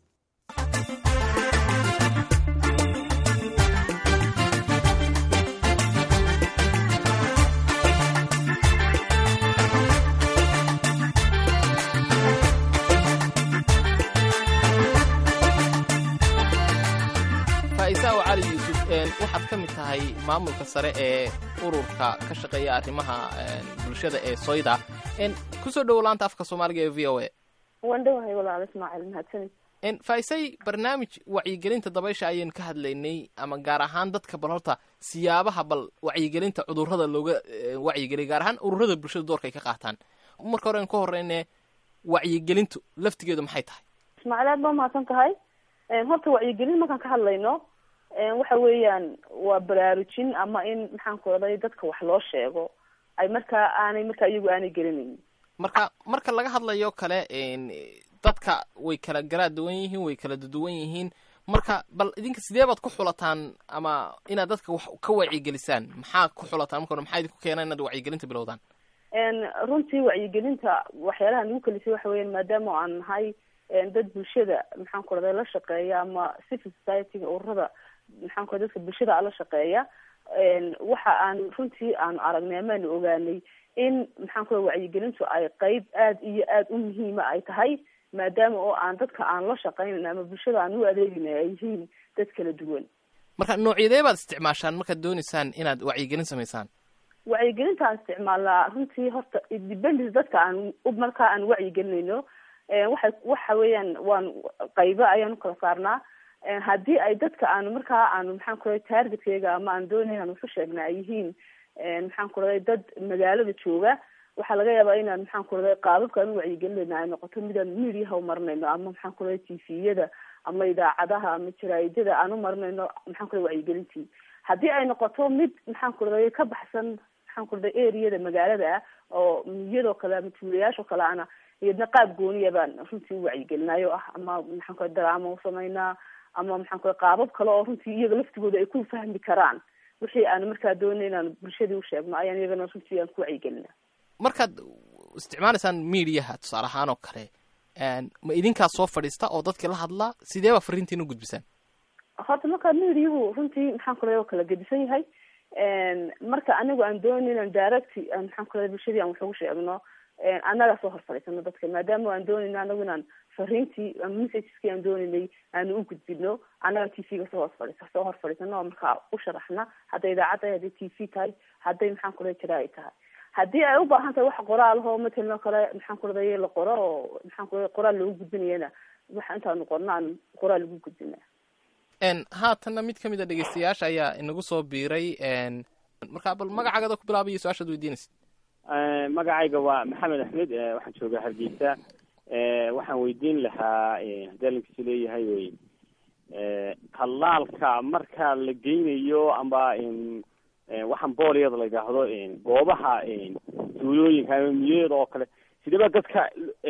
cali yuusuf waxaad ka mid tahay maamulka sare ee ururka ka shaqeeya arrimaha bulshada ee soyda kusoo dhowo laanta afka soomaaliga ee v o a waan dhowahay walaal ismaaciil mahadsanid faisay barnaamij wacyigelinta dabaysha ayaynu ka hadlaynay ama gaar ahaan dadka bal horta siyaabaha bal wacyigelinta cudurrada looga wacyigeliya gaar ahaan ururada bulshada doorka ay ka qaataan marka hore an ka horeyne wacyigelintu laftigeedu maxay tahay ismaaciil aad baa mahadsan tahay horta wacyigelin markaan ka hadlayno waxa weeyaan waa baraarujin ama in maxaan ku oday dadka wax loo sheego ay markaa aanay markaa iyagu aanay gelinayn marka marka laga hadlayo kale dadka way kala garaa duwan yihiin way kala duwan yihiin marka bal idinka sidee baad ku xulataan ama inaad dadka wax ka wacyigelisaan maxaa ku xulataan marka hore maxaa idinku keenaa inaad wacyigelinta bilowdaan runtii wacyigelinta waxyaalaha nagu kalisay waxa weeyaan maadaama aan nahay dad bulshada maxaan ku oday la shaqeeya ama civil society-ga ururada maxaan ku dadka bulshada ala shaqeeya waxa aan runtii aanu aragnay amaanu ogaanay in maxaan ku wacyigelintu ay qeyb aad iyo aad u muhiima ay tahay maadaama oo aan dadka aan la shaqeynan ama bulshada aan u adeegina ay yihiin dad kala duwan marka noocyadee baad isticmaashaan markaad dooneysaan inaad wacyigelin samaysaan wacyigelinta aan isticmaalnaa runtii horta depends dadka aan markaa aan wacyigelinayno waxa waxa weeyaan waan qaybo ayaan ukala saarnaa haddii ay dadka aanu markaa aanu maxaan ku raday targetkeyga ama aan doonay aan usu sheegna ay yihiin maxaan ku raday dad magaalada jooga waxaa laga yaabaa inaan maxaan ku raday qaababka aan u wacyigelinayna ay noqoto midaan mediaha umarinayno ama maxaan ku raday tviyada ama idaacadaha ama jaraa'idada aan umarinayno maxaan ku raday wacyigelintii haddii ay noqoto mid maxaan ku raday ka baxsan maxaan ku raday areada magaalada oo miyadoo kale ama tuulayaashoo kale ana iyadna qaab gooniya baan runtii u wacyigelinayo ah ama maxaan ku raday daraama usamaynaa ama maxaan ku qaabab kale oo runtii iyaga laftigooda ay ku fahmi karaan wixii aan markaa doonay inaan bulshadii u sheegno ayaan iyagana runtii aan ku wacyigelina markaad isticmaalaysaan mediaha tusaale ahaan oo kale ma idinkaa soo fadhiista oo dadka la hadlaa sidee baa fariintiin u gudbisaan horta markaa mediahu runtii maxaan ku leeyahay kala gedisan yahay marka anigu aan doonay inaan direct aan maxaan ku leeyahay bulshadii aan wax ugu sheegno annaga soo hor fadhiisano dadka maadaama aan doonayna anagu inaan fariintii ama messageski aan doonaynay aanu u gudbino annaga t v-ga soo hor fadhiisa soo hor fadhiisano oo markaa u sharaxna hadday idaacad tahay hadday t v tahay hadday maxaan kula jiraa ay tahay haddii ay u baahan tahay wax qoraalahoo matalan oo kale maxaan ku raday la qoro oo maxaan ku raday qoraal lagu gudbinayana waxa intaanu qorno aan qoraal lagu gudbina n haatanna mid kamid a dhegeystayaasha ayaa inagu soo biiray n markaa bal magacaaga ku bilaabayo su-aashaad weydiinaysa. magacayga waa maxamed axmed waxaan joogaa hargeysa waxaan weydiin lahaa haddii alinkiisu leeyahay wey tallaalka marka la geynayo amba waxaan booliyada la yidhaahdo goobaha tuulooyinka ama miyada oo kale sideba dadka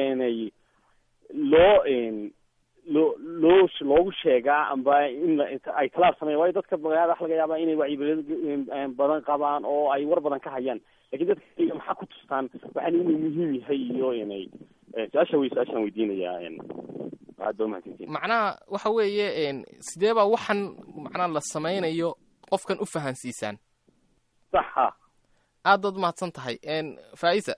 loo loo loo loogu sheegaa amba in ay talaal sameeyaan waayo dadka magaalada waxa laga yaabaa inay wacyi badan qabaan oo ay war badan ka hayaan lakin dadka maxaa ku tustaan waxaan inuu muhiim yahay iyo inay su-aasha wey su-aashaan weydiinayaa aad ba umahadsantiin. macnaha waxa weeye sidee baa waxan macnaha la sameynayo qofkan u fahansiisaan? saxa aad baad umahadsan tahay. faaiza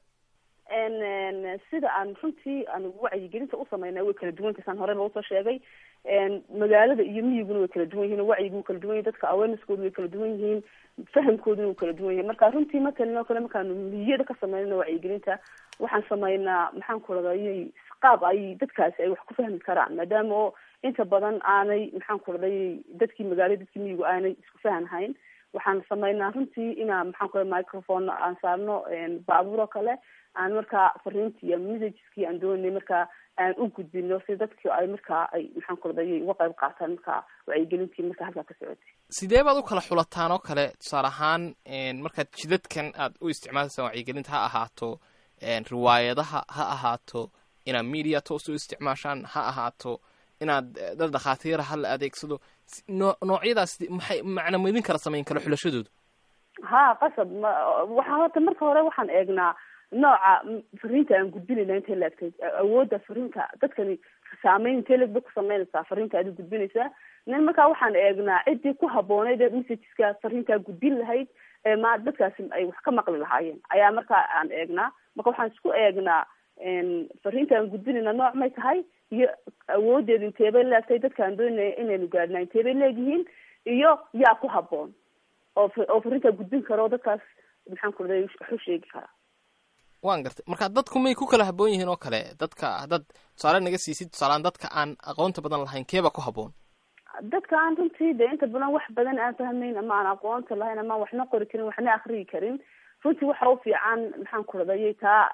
sida aan runtii aan wacyigelinta u sameynay way kala duwan tahay, hore loo soo sheegay magaalada iyo miyiguna way kala duwan yihiin, wacyigu kala duwan yahay, dadka awareness-koodu way kala duwan yihiin, fahamkooduna wuu kala duwan yahay. marka runtii matalan oo kale markaanu miyada ka sameynayno wacyigelinta waxaan sameynaa maxaan ku radayay qaab ay dadkaasi ay wax ku fahmi karaan, maadaama oo inta badan aanay maxaan ku radayay dadkii magaalada dadkii miyigu aanay isku fahanhayn. waxaan sameynaa runtii inaa maxaan ku raday microphone aan saarno baabuur oo kale aan markaa fariintii iyo messageski aan doonay markaa aan u gudbino si dadkii ay markaa ay maxaan ku raday uga qayb qaataan markaa wacyigelintii markaa halkaa ka socotay. sidee baad u kala xulataan oo kale tusaale ahaan markaad jidadkan aad u isticmaalaysaan wacyigelinta ha ahaato riwaayadaha ha ahaato inaad media toos u isticmaashaan ha ahaato inaad dad dhakhaatiira ha la adeegsado noo noocyadaas maxay macna ma idin kala samayn kala xulashadoodu? ha qasab waxaa horta marka hore waxaan eegnaa nooca fariinta aan gudbinayna intay laegtay awoodda fariinta dadkani saameyn intee leeg bay ku sameynaysaa fariinta aad gudbinaysaa. nin markaa waxaan eegnaa ciddii ku habbooneyd ee messageska fariintaa gudbin lahayd ee ma dadkaasi ay wax ka maqli lahaayeen ayaa markaa aan eegnaa. marka waxaan isku eegnaa fariinta aan gudbinayna nooc may tahay iyo awoodeedu intee bay leegtay, dadkaan doonaya inaynu gaadhnaa intee bay leegyihiin iyo yaa ku habboon oo oo fariintaa gudbin karo dadkaas maxaan ku raday waxu sheegi karaa. waan gartay. marka dadku may ku kala habboon yihiin oo kale dadka haddaad tusaale naga siisid tusaalaan dadka aan aqoonta badan lahayn keeba ku habboon? dadka aan runtii de inta badan wax badan aan fahmayn ama aan aqoonta lahayn ama waxna qori karin waxna akriyi karin runtii waxa u fiican maxaan ku radayay taa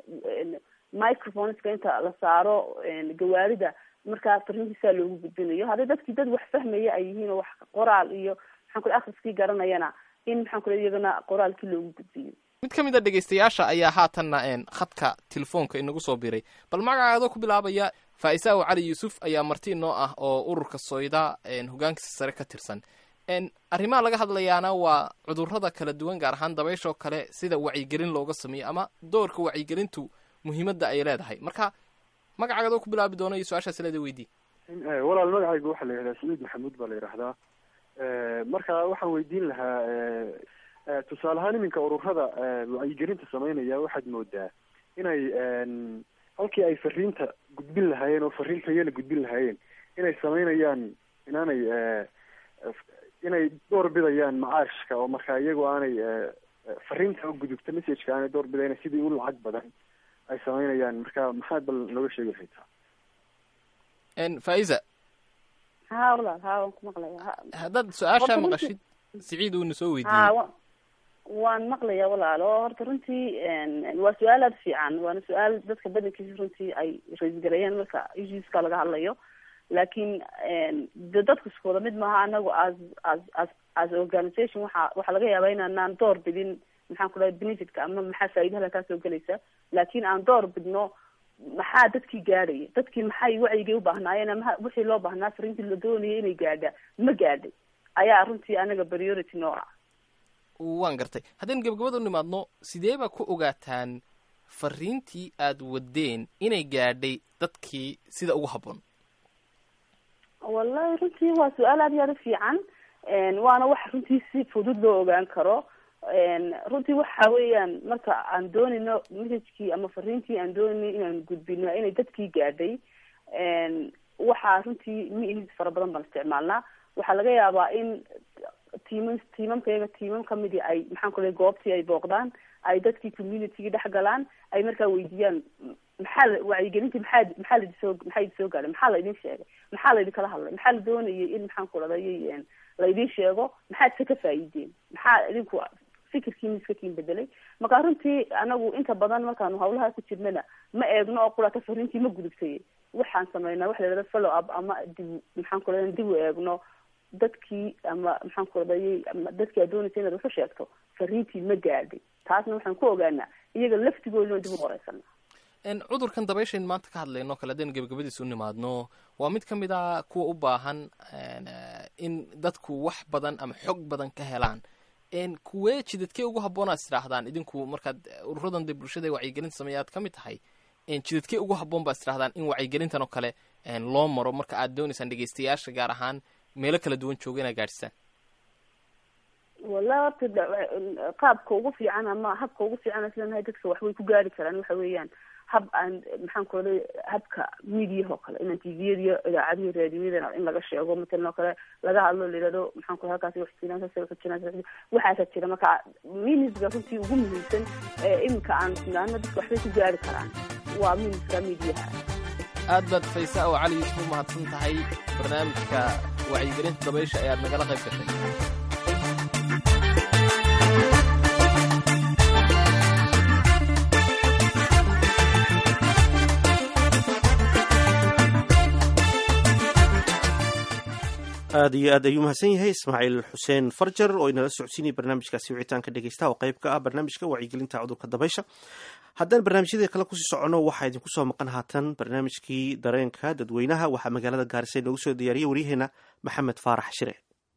microphoneska inta la saaro gawaarida markaa fariintiisaa loogu gudbinayo. haddii dadkii dad wax fahmaya ay yihiin oo wax qoraal iyo maxaan ku raday akhriskii garanayana in maxaan ku raday iyagana qoraalkii loogu gudbiyo. mid ka mid a dhegaystayaasha ayaa haatanna khadka telefoonka inagu soo biray. bal magacaadoo ku bilaabaya faaisaawo cali yuusuf ayaa marti inoo ah oo ururka soyda hogaankiisa sare ka tirsan. arrimaha laga hadlayaana waa cudurrada kala duwan gaar ahaan dabayshoo kale sida wacyigelin looga sameeyo ama doorka wacyigelintu muhiimadda ay leedahay. marka magacaadoo ku bilaabi doono iyo su-aashaas leeda weydii. walaal magacaygu waxaa la yidhahdaa saciid maxamuud baa la yidhaahdaa. marka waxaan weydiin lahaa tusaale ahaan iminka ururada wacyigelinta sameynaya waxaad moodaa inay halkii ay fariinta gudbin lahaayeen oo fariin tayana gudbin lahaayeen inay sameynayaan inaanay inay door bidayaan macaashka oo markaa iyagoo aanay fariinta u gudubta messageka aanay door bidayn sidii u lacag badan ay sameynayaan. marka maxaad bal nooga sheegi haytaa? faaiza ha walaal ha waan ku maqlaya. haddaad su-aashaa maqashid siciid uuna soo weydiiyey. waan maqlaya walaal oo horta runtii waa su-aal aada fiican, waana su-aal dadka badankiisa runtii ay raisgareeyaan marka issueska laga hadlayo. laakiin de dadku isku wada mid maaha. anagu as as as as organisation waxa waxaa laga yaabaa inaanaan door bidin maxaan ku dhahay benefitka ama maxaa faa'iidaha kaa soo gelaysa, laakiin aan door bidno maxaa dadkii gaadhaya, dadkii maxay wacyigay u baahnaayeen ama wixii loo baahnaa fariintii la doonayay inay gaadha ma gaadhay ayaa runtii anaga priority noo ah. waan gartay. haddaynu gabagabada u nimaadno sidee baa ku ogaataan fariintii aad wadeen inay gaadhay dadkii sida ugu habboon? wallahi runtii waa su-aal aad iyo aad u fiican, waana wax runtii si fudud loo ogaan karo. runtii waxa weeyaan marka aan doonayno messagekii ama fariintii aan doonayno inaan gudbino inay dadkii gaadhay, waxaa runtii mi fara badan baan isticmaalnaa. waxaa laga yaabaa in tiimam tiimamkayaga tiimam kamidii ay maxaan ku lehay goobtii ay booqdaan, ay dadkii communitygii dhex galaan ay markaa weydiiyaan maxaa wacyigelinta maxaa maxaa laidin soo maxaa idin soo gaadhay maxaa laydin sheegay maxaa laydin kala hadlay maxaa la doonayay in maxaan ku dhadayay laydin sheego maxaad se ka faa'iideen maxaa idinku fikirkiina iska kiin bedelay marka runtii anagu inta badan markaanu hawlaha ku jirnana ma eegno oo qurata fariintii ma gudubtay waxaan sameynaa wax la yidhahdo follow up ama dib maxaan ku dhadayay dib u eegno dadkii ama maxaan ku dhadayay ama dadkii aad doonaysa inaad wax u sheegto fariintii ma gaadhay taasna waxaan ku ogaanaa iyaga laftigoodina dib u qoraysana cudurkan dabayshayn maanta ka hadlayno kale hadaynu gebagabadiisa u nimaadno waa mid ka mid a kuwa u baahan in dadku wax badan ama xog badan ka helaan kuwee jidadkee ugu habboon aad istidhaahdaan idinku markaad ururadan dee bulshada wacyigelinta sameeya aad ka mid tahay jidadkee ugu habboon baad istidhahdaan in wacyigelintan oo kale loo maro marka aad doonaysaan dhegeystayaasha gaar ahaan meelo kala duwan jooga inaad gaadhisaan wala horta qaabka ugu fiican ama habka ugu fiican islanahay dadka wax way ku gaari karaan waxa weeyaan hab aan maxaan ku leeyahay habka media oo kale in T V-yada idaacadaha raadiyada in laga sheego midna oo kale laga hadlo leedo maxaan ku halkaas wax jiraan wax jiraan waxa ka jira marka minisga runtii ugu muhiimsan ee imka aan sinaan dadka wax ku gaari karaan waa minisga media aad baad Faysa oo Cali isku mahadsan tahay barnaamijka wacyigelinta dabaysha ee aad nagala qayb gashay aad iyo aad ayuu mahadsan yahay Ismaaciil Xuseen Farjar oo inala socodsiinay barnaamijkaasi wicitaanka dhegeysta oo qayb ka ah barnaamijka wacyigelinta cudurka dabaysha. haddaan barnaamijyada kale kusii socono waxaa idinku soo maqan haatan barnaamijkii dareenka dadweynaha waxaa magaalada Gaarisa inoogu soo diyaariyay waryaheena Maxamed Faarax Shire.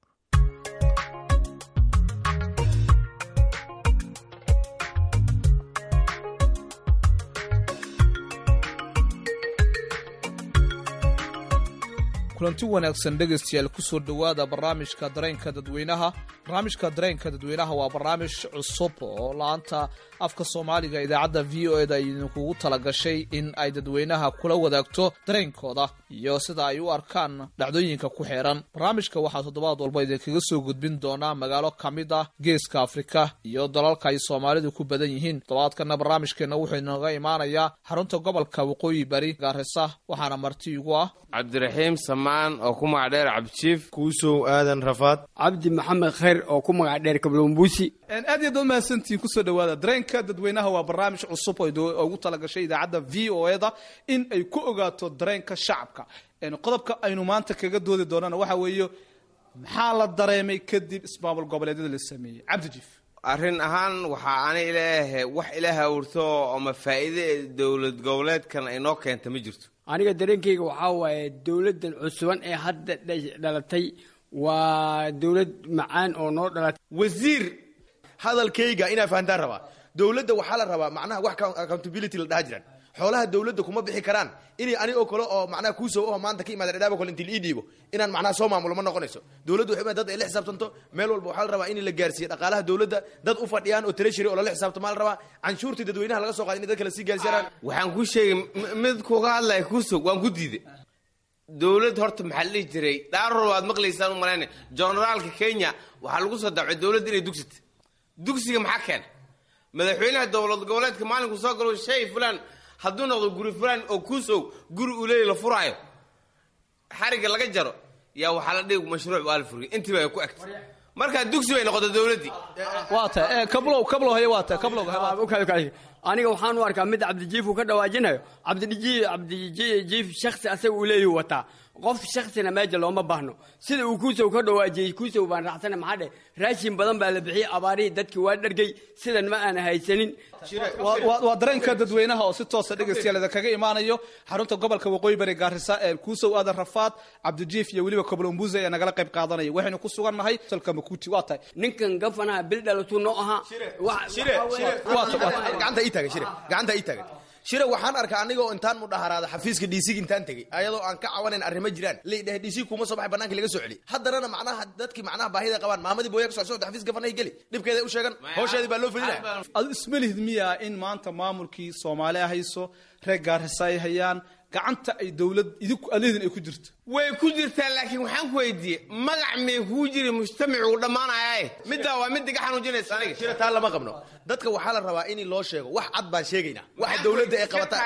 kulanti wanaagsan dhegaystayaal ku soo dhowaada barnaamijka dareenka dadweynaha barnaamijka dareenka dadweynaha waa barnaamij cusub oo laanta afka Soomaaliga idaacadda V O A da idinku talagashay in ay dadweynaha kula wadaagto dareenkooda iyo sida ay u arkaan dhacdooyinka ku xeeran barnaamijka waxaa toddobaad walba idinkaga soo gudbin doona magaalo kamid ah geeska Afrika iyo dalalka ay Soomaalidu ku badan yihiin toddobaadkana barnaamijkeena wuxuu inaga imaanayaa xarunta gobolka Waqooyi Bari Gaarisa waxaana marti ugu ah Cabdiraxiim Samaan oo ku magac dheer Cabdijiif Kuusow Aadan Rafaad Cabdi Maxamed Khayr oo ku magac dheer Kablombuusi aad iyo doon maasantiin ku soo dhawaada dareenka dadweynaha waa barnaamij cusub oo ugu talagashay idaacadda V O A da in ay ku ogaato dareenka shacabka in qodobka aynu maanta kaga doodi doonana waxa weeyo maxaa la dareemay kadib ismaamul goboleedyada la sameeyay Cabdijiif arrin ahaan waxa aan ilaahay wax ilaahay urto ama faa'iido dawlad goboleedkan ay noo keento ma jirto aniga dareenkayga waxa waaye dawladdan cusuban ee hadda dhalatay waa dawlad macaan oo noo dhalatay wasiir hadalkayga inaa fahantaan rabaa dawladda waxaa la rabaa macnaha wax accountability la dhaha jiraan xoolaha dawladda kuma bixi karaan inay ani oo kale oo macnaha kuusoo oo maanta ka imaada dhadhaaba kale intii la ii dhiibo inaan macnaha soo maamulo ma noqonayso dawladdu waxay dad ay la xisaabtanto meel walba waxaa la rabaa in la gaarsiiyo dhaqaalaha dawladda dad u fadhiyaan oo treasury oo la xisaabtamo ma la rabaa canshuurta dadweynaha laga soo qaaday in dad kale si gaarsiiyaan waxaan ku sheegay mid kuga hadlay kuusoo waan ku diiday dawlad horta maxaa la dhihi jiray dhaarro waad maqlaysaan u malaynay generaalka Kenya waxaa lagu soo dacay dawladda inay dugsito dugsiga maxaa keen madaxweynaha dawlad goboleedka maalinku soo galo shay fulan hadduu noqdo guri fulan oo kuusow guri u leeyahay la furaayo xariga laga jaro yaa waxaa la dhigi mashruuc waa la furiyo intii bay ku agtay marka dugsi bay noqotay dawladdii waata ee kablow kablow hay waata kablow u kale kale aniga waxaan u arkaa mid Cabdijiif uu ka dhawaajinayo Cabdijiif Cabdijiif shakhsi asaga uu leeyahay wata qof shakhsina meesha looma baahno sida uu kuusoo ka dhawaajiyay kuusoo baan raaxsan maxaa dhe raashin badan baa la bixiyay abaari dadkii waa dhargay sidan ma aan haysanin waa dareenka dadweynaha oo si toos ah dhageystayaal kaga imaanayo xarunta gobolka Waqooyi Bari Gaarisa ee Kuusow Aadan Rafaad Cabdijiif iyo waliba Kablombuusi ee nagala qayb qaadanaya waxaynu ku sugannahay salka Makuuti waa tahay ninkan gafanaha bildhalatu noo aha shire shire gacanta ii taagan shire gacanta ii taagan shire waxaan arkaa aniga oo intaan mudaharaada xafiiska D C intaan tagay ayadoo aan ka cawanayn arrimo jiraan leeyahay D C kuma soo baxay banaanka laga soo celi haddana macnaha dadkii macnaha baahida qabaan maamadii booyag soo soo xafiiska fanay gali dibkeeda u sheegan hawsheedii baa loo fidinaa ad ismalihid miya in maanta maamulkii Soomaaliya hayso reer Gaarisa ay hayaan gacanta ay dowlad idinku aleedin ay ku jirto way ku jirtaa laakiin waxaan ku weydiiyey magac mee kuu jiri mujtamacu dhammaanaya middaa waa mid iga xanuujinaysa aniga shira taa lama qabno dadka waxaa la rabaa in loo sheego wax cad baan sheegaynaa waxa dowladda ay qabataa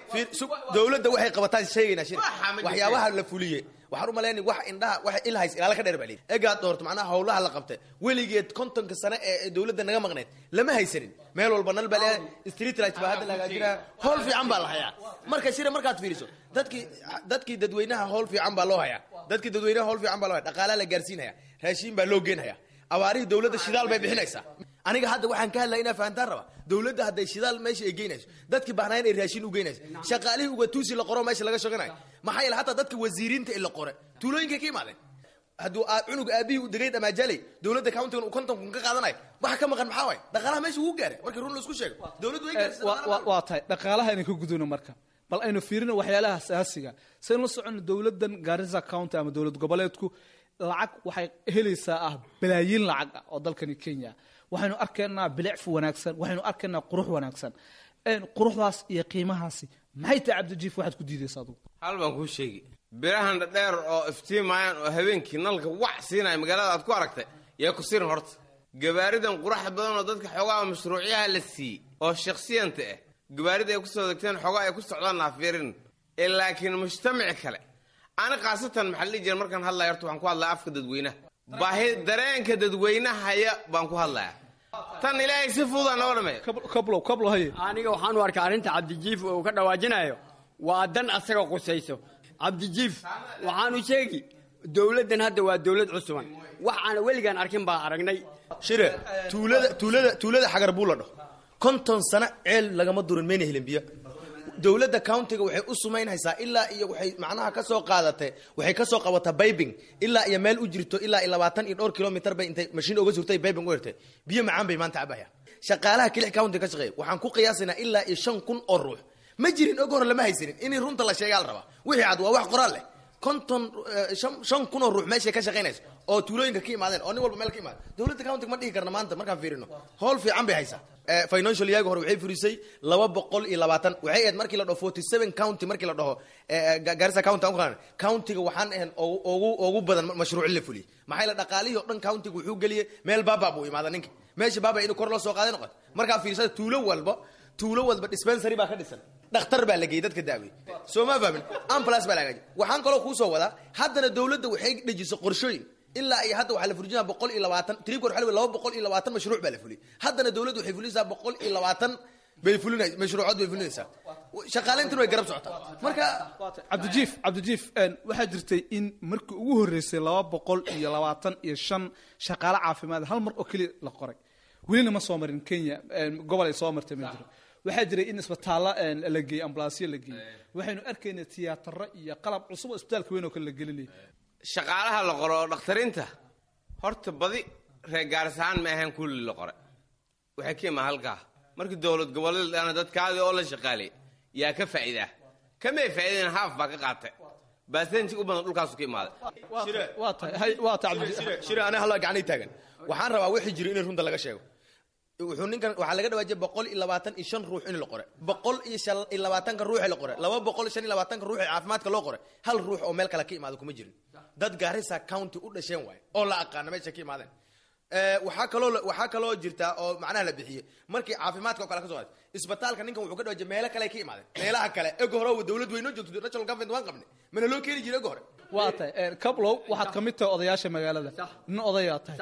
dowladda waxay qabataa sheegaynaa shira waxyaabaha la fuliyey waxaan u malaynay wax indhaha wax ilhays ilaala ka dheer bali egaad doorto macnaha howlaha la qabtay weligeed kontonka sano ee dowladda naga maqneed lama haysanin meel walba nal baa street light baa hadda laga jira howl fiican baa la hayaa marka shira markaad fiiriso dadkii dadkii dadweynaha howl fiican baa loo hayaa dadkii dadweynaha howl fiican baa loo hayaa dhaqaalaha la gaarsiinaya raashin baa loo geenayaa abaarihii dowladda shidaal bay bixinaysaa aniga hadda waxaan ka hadlaya inaa fahantaan raba dowladda hadday shidaal meesha ay geynayso dadkii baahnayn ay raashin u geynayso shaqaalihii ugatuusi la qoro meesha laga shaqanayo maxaa yeele hataa dadka wasiiriinta ee la qore tuulooyinkay ka imaadeen hadduu cunug aabihii u degay dhamaajaley dowladda countigan uu konton kun ka qaadanayo waxa ka maqan maxaa waay dhaqaalaha meesha ugu gaaray markii run la isku sheego dowladdu way gaarsiisay waa tahay dhaqaalaha inay ka gudubno marka bal aynu fiirino waxyaalaha asaasiga saynu la socono dowladdan Garissa County ama dowlad goboleedku lacag waxay helaysaa ah balaayiin lacag ah oo dalkani Kenya waxaynu arkaynaa bilic wanaagsan waxaynu arkaynaa qurux wanaagsan een quruxdaas iyo qiimahaasi maxay tahay Cabdijiif waxaad ku diidaysaa adigu hal baan ku sheegi birahan dheer oo iftiimayaan oo habeenkii nalka wax siinay magaalada aad ku aragtay yaa ku sirin horta gabaaridan qurux badan oo dadka xogaa mashruuciyaha la sii oo shakhsiyanta ah gabaarida ay ku soo degteen xogaa ay ku socdaan naafirin ee laakiin mujtamac kale ana qaasatan maxalli jir markaan hadlayo horta waxaan ku hadlaa afka dadweynaha baahi dareenka dadweynaha haya baan ku hadlayaa tan ilaahay si fudud aan oranay kablo kablo hay aniga waxaan u arkaa arinta Cabdijiif oo ka dhawaajinayo waa dan asaga qusayso Cabdijiif waxaan u sheegi dawladdan hadda waa dawlad cusuban wax aan weligaan arkin baa aragnay shire tuulada tuulada tuulada xagar buu la dhaho konton sano ceel lagama durin meena helin biyo dowladda countiga waxay u sumeynaysaa ilaa iyo waxay macnaha ka soo qaadatay waxay ka soo qabataa piping ilaa iyo meel u jirto ilaa iyo labaatan iyo dhowr kilomitir bay intay machine uga surtay piping u hirtay biyo macaan bay maanta cabaya shaqaalaha kilix county ka shaqeeya waxaan ku qiyaasaynaa ilaa iyo shan kun oo ruux ma jirin og hor lama haysanin inay runta la sheegaa la rabaa wixii cad waa wax qoraal leh konton shan kun oo ruux meeshay ka shaqaynayso oo tuulooyinka ka imaadeen oo nin walba meel ka imaada dowladda countiga ma dhihi karna maanta markaan fiirino howl fiican bay haysaa financial yaga hore waxay furisay laba boqol iyo labaatan waxay ahayd markii la dhaho forty seven county markii la dhaho Garissa county aan ku qaadnay countiga waxaan ahayn ugu ugu badan mashruuc la fuliyay maxay la dhaqaalihii oo dhan countiga wuxuu geliyay meel baaba buu imaada ninka meesha baaba inuu kor loo soo qaaday noqon markaa fiirsada tuulo walba tuulo walba dispensary baa ka dhisan dhakhtar baa la geeyay dadka daaweey soo ma fahmin ambulance baa la gaajay waxaan kaloo ku soo wadaa haddana dawladda waxay dhajisay qorshooyin ilaa ay hadda waxa la furjinaa boqol iyo labaatan tribkor waxa laba boqol iyo labaatan mashruuc baa la fuliyay haddana dawladdu waxay fulisaa boqol iyo labaatan bay fulinaysaa mashruucad bay fulinaysaa shaqaaleyntan way garab socotaa marka Cabdijiif Cabdijiif een waxa jirtay in markii ugu horeysay laba boqol iyo labaatan iyo shan shaqaale caafimaad hal mar oo kaliya la qoray welina ma soo marin Kenya gobol ay soo martay ma jiro waxa jiray in isbitaalo la geeyay ambulance la geeyay waxaynu arkaynaa tiyaatarro iyo qalab cusub oo isbitaalka weyn oo kale la gelinay shaqaalaha la qoro dhakhtarinta horta badi reer Gaarsahan ma ahan kulli la qoray waxay ka imaan halkaa markii dawlad goboleed aan dadkaadi oo la shaqaalay yaa ka faa'iida kama faa'iideen haaf baa ka qaatay baasanti u badan dhulkaas ku imaaday shire waa tahay waa taabdi shire ana hala gacanay taagan waxaan rabaa wixii jiray in runta laga sheego wuxuu ninkan waxa laga dhawaajay boqol iyo labaatan iyo shan ruux in la qoray boqol iyo labaatan ka ruux la qoray laba boqol iyo shan iyo labaatan ka ruux caafimaadka loo qoray hal ruux oo meel kale ka imaado kuma jirin dad Garissa County u dhasheen waay oo la aqaan meesha ka imaadeen ee waxa kaloo waxa kaloo jirta oo macnaha la bixiyay markii caafimaadka oo kale ka soo qaaday isbitaalka ninkan wuxuu ka dhawaajay meelo kale ka imaadeen meelaha kale ee hore oo dawlad weyn oo joogto national government waan qabnay mana loo keeni jiray hore waa tahay ee kablow waxaad ka mid tahay odayaasha magaalada nin odayaa tahay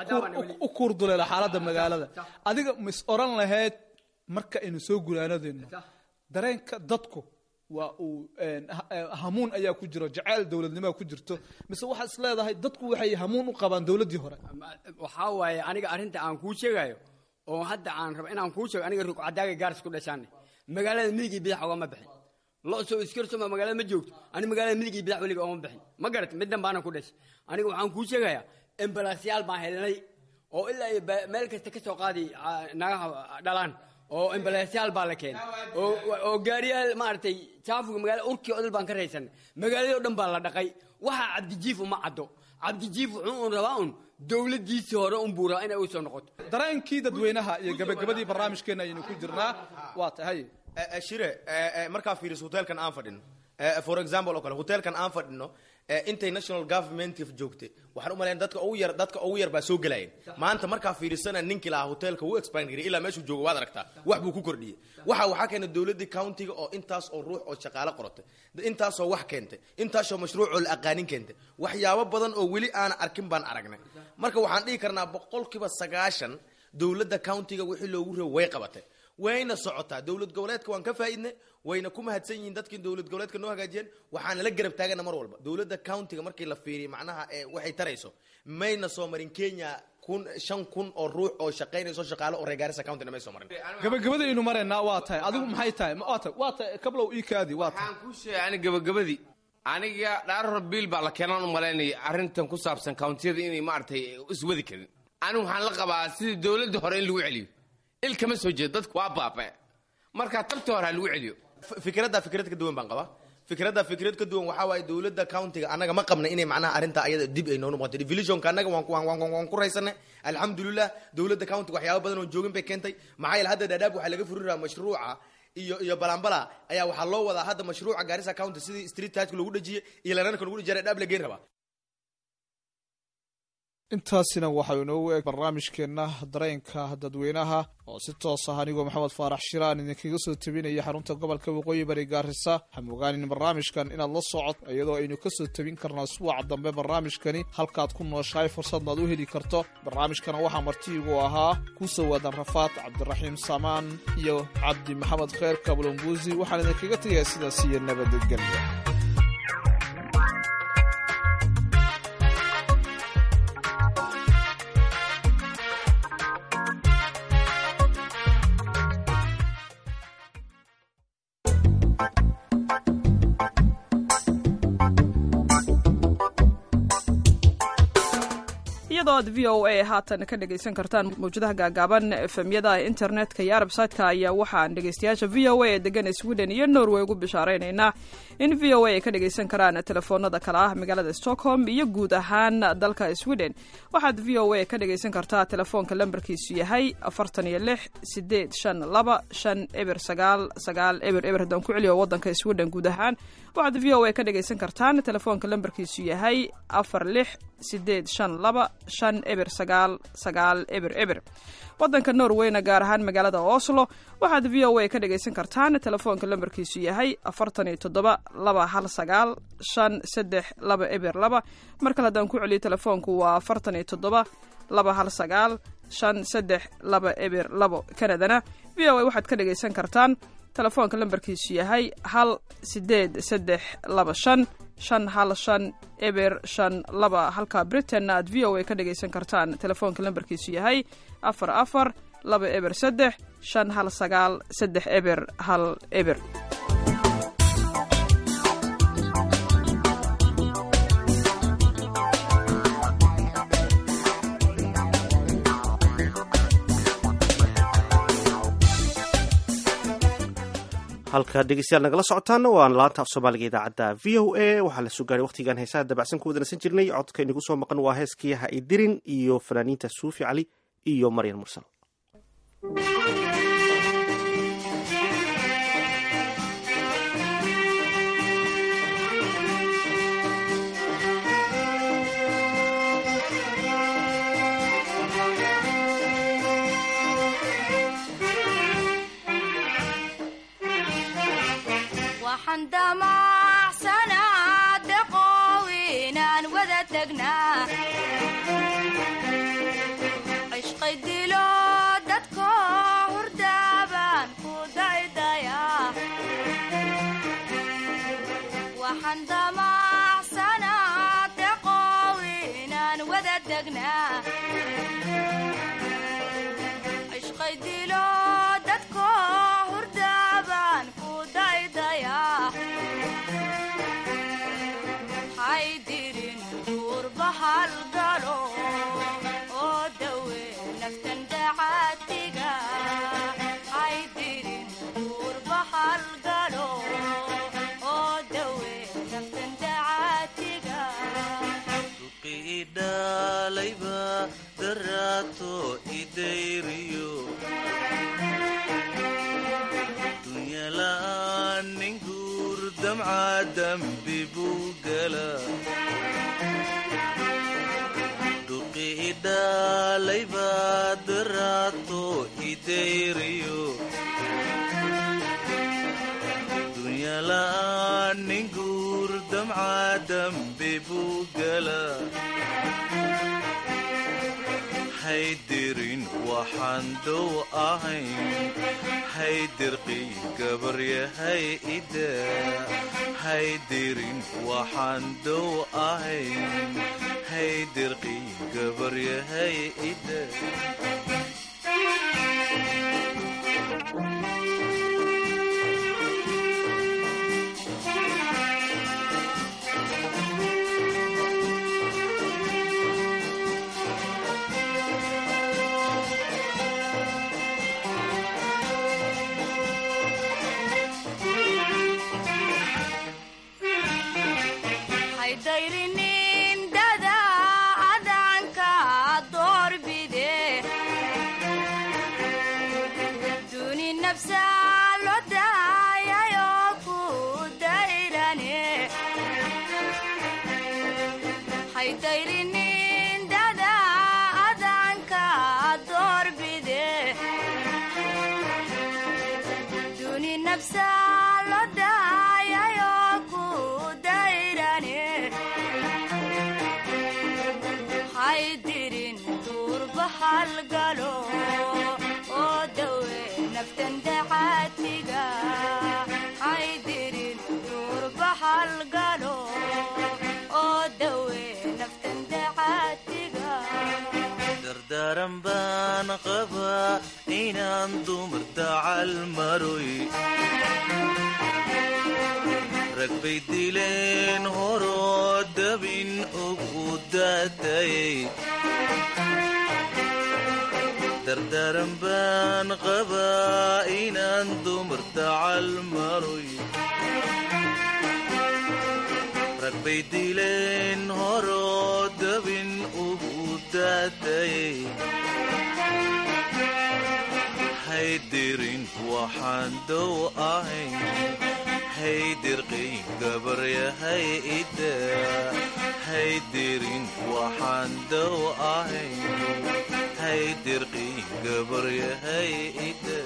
u kuurdulay xaaladda magaalada adiga mis oran lahayd marka inuu soo gulaanadeeno dareenka dadku waa uu hamuun ayaa ku jiro jacayl dawladnimo ku jirto mise waxa isleedahay dadku waxay hamuun u qabaan dawladii hore waxa waaye aniga arinta aan ku sheegayo oo hadda aan rabo inaan ku sheego aniga ruuq cadaaga gaars ku dhashaanay magaalada midigi bidax uga ma bixin loo soo iskirso ma magaalada ma joogto ani magaalada midigi bidax waliga uga ma bixin ma garat midan baana ku dhashay aniga waxaan ku sheegayaa ambalaasyaal baan helnay oo ilaa meel kasta ka soo qaadi naagaha dhalaan oo ambalaasyaal baa la keenay oo oo gaariyaal maartay jaafuga magaalada urkii odol baan ka raysan magaalada dhan baa la dhaqay waxa Cabdijiif uma caddo Cabdijiif wuxuu rabaa un dawladiisii hore un buuraa inay u soo noqoto dareenkii dadweynaha iyo gabagabadii barnaamijkeena aynu ku jirnaa waa tahay shire markaa fiiriso hotelkan aan fadhin for example oo kale hotelkan aan fadhino international government of joogtay waxaan u maleyn dadka ugu yar dadka ugu yar baa soo galayeen maanta marka fiirisana ninkii la hotelka uu expand garay ilaa meeshu joogo waad aragtaa wax buu ku kordhiyay waxa waxa keenay dawladda county-ga oo intaas oo ruux oo shaqaale qortay intaas oo wax keentay intaas oo mashruuc oo la aqaanin keentay waxyaabo badan oo wali aan arkin baan aragnay marka waxaan dhigi karnaa boqolkiiba sagaashan dawladda county-ga wixii loogu reebay way qabatay wayna socotaa dawlad goboleedka waan ka faa'iidnay wayna ku mahadsan yihiin dadkii dawlad goboleedka noo hagaajiyeen waxaana la garab taagana mar walba dawladda county-ga markii la fiiriyo macnaha ee waxay tarayso mayna soo marin Kenya kun shan kun oo ruux oo shaqeynayso shaqaale oo reer Garissa county-na may soo marin gabagabadii inuu marayna waa tahay adigu maxay tahay waa tahay waa tahay kablow ii kaadi waa tahay waxaan ku sheegay aniga gabagabadii aniga dhaar biil baa la keenan u maleynay arrintan ku saabsan county-yada inay maartay iswadi karin anigu waxaan la qabaa sidii dawladda hore in lagu celiyo ilkama soo jeed dadku waa baabay marka tabta hore lagu celiyo fikradda fikrad ka duwan baan qabaa fikradda fikrad ka duwan waxa waay dawladda county-ga anaga ma qabna inay macnaha arinta ayada dib ay noo noqoto division-ka anaga waan waan waan ku raysanay alxamdulillah dawladda county waxyaabo badan oo joogin bay keentay maxay hadda Dadaab waxa laga furiraa mashruuca iyo iyo balambala ayaa waxa loo wadaa hadda mashruuca Garissa county sidii street touch lagu dhajiyay iyo lananka lagu dhajiyay Dadaab la geyn raba intaasina waxaa inoogu eeg barnaamijkeenna dareenka dadweynaha oo si toos ah anigoo maxamed faarax shiraan idinkaga soo tabinaya xarunta gobolka waqooyi bari Gaarisa waxaan ogaanin barnaamijkan inaad la socod iyadoo aynu ka soo tabin karno usbuuca dambe barnaamijkani halkaad ku nooshahay fursadnaad u heli karto barnaamijkana waxaa martiigu ahaa ku soo waadan rafaad cabdiraxiim samaan iyo cabdi maxamed khayr kablombuusi waxaan idinkaga tegayaa sidaas iyo nabadgelyo iyadoo aad v o a haatan ka dhagaysan kartaan mawjadaha gaagaaban efemyada internetka iyo website-ka ayaa waxaan dhegaystayaasha v o a ee degan Sweden iyo Norway ugu bishaaraynaynaa in v o a ay ka dhagaysan karaan telefoonada kala ah magaalada Stockholm iyo guud ahaan dalka Sweden waxaad v o a ka dhagaysan kartaa telefoonka lambarkiisu yahay afartan iyo lix sideed shan laba shan eber sagaal sagaal eber eber haddaan ku celiyo waddanka Sweden guud ahaan waxaad v o a ka dhagaysan kartaan telefoonka lambarkiisu yahay afar lix sideed shan laba shan eber sagaal sagaal eber eber waddanka Norwayna gaar ahaan magaalada Oslo waxaad v o a ka dhagaysan kartaan telefoonka lambarkiisu yahay afartan iyo toddoba laba hal sagaal shan saddex laba eber laba marka haddaan ku celiyo telefoonku waa afartan iyo toddoba laba hal sagaal shan saddex laba eber labo Kanadana v o a waxaad ka dhagaysan kartaan telefoonka lambarkiisu yahay hal sideed saddex laba shan shan hal shan eber shan laba halka Britain aad v o a ka dhagaysan kartaan telefoonka lambarkiisu yahay afar afar laba eber saddex shan hal sagaal saddex eber hal eber halka dhegeystayaal nagala socotaana waa laanta af soomaaliga idaacadda v o a waxaa la soo gaaray waqtigan heesaha dabacsan ku wadanaysan jirnay codka inagu soo maqan waa heeskii ha idirin iyo fanaaniinta suufi cali iyo maryan mursal daybaad daraato idayriyo dunyala'aan nin guur damca dambe buu gala haydirin waxaan dow ahayn haydirqii gabaryahay ida haydirin waxaan dow ahayn haydirqii gabaryahay ida dardaran baan qabaa inaan dumar dacal maroy rag bay dileen horoo dabin ugu daatayay dardaran baan qabaa inaan dumar dacal maroy rag bay dileen horoo dabin ugu daatayay haydirin waxaan dow ahayn haydirqii gabaryahay ida haydirin waxaan dow ahayn haydirqii gabaryahay ida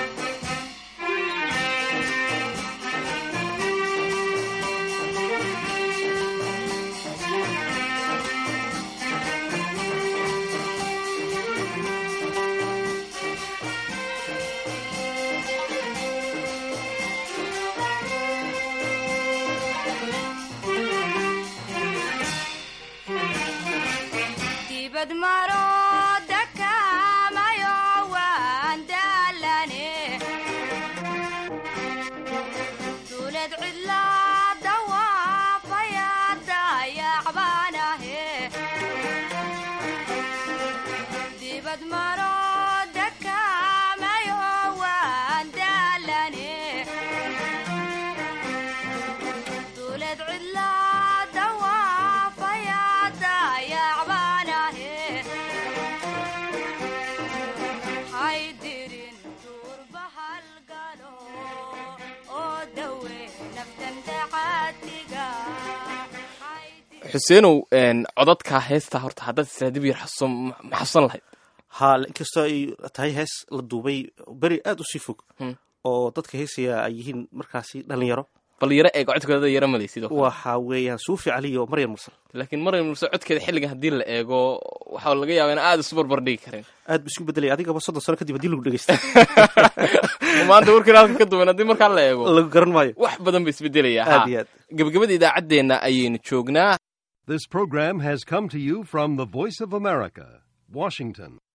xuseenow codadka heesta horta haddaad israadib yar xasuusan ma xasuusan lahayd haa inkastoo ay tahay hees la duubay beri aad u sii fog oo dadka heesaya ay yihiin markaasi dhalinyaro bal yaro eeg codkeeda yaro malay sidoo kale waxa weeyaan suufi cali iyo maryam mursal laakiin maryam mursal codkeeda xilligan haddii la eego waxaa laga yaabaa in aad isu barbar dhigi karin aad bu isku bedelay adigaba soddon sano kadib haddii lagu dhegeysta maanta warkii halka ka duwan haddii markaa la eego lagu garan maayo wax badan ba isbedelaya aad iyo aad gabagabada idaacaddeenna ayaynu joognaa. This program has come to you from the Voice of America, Washington.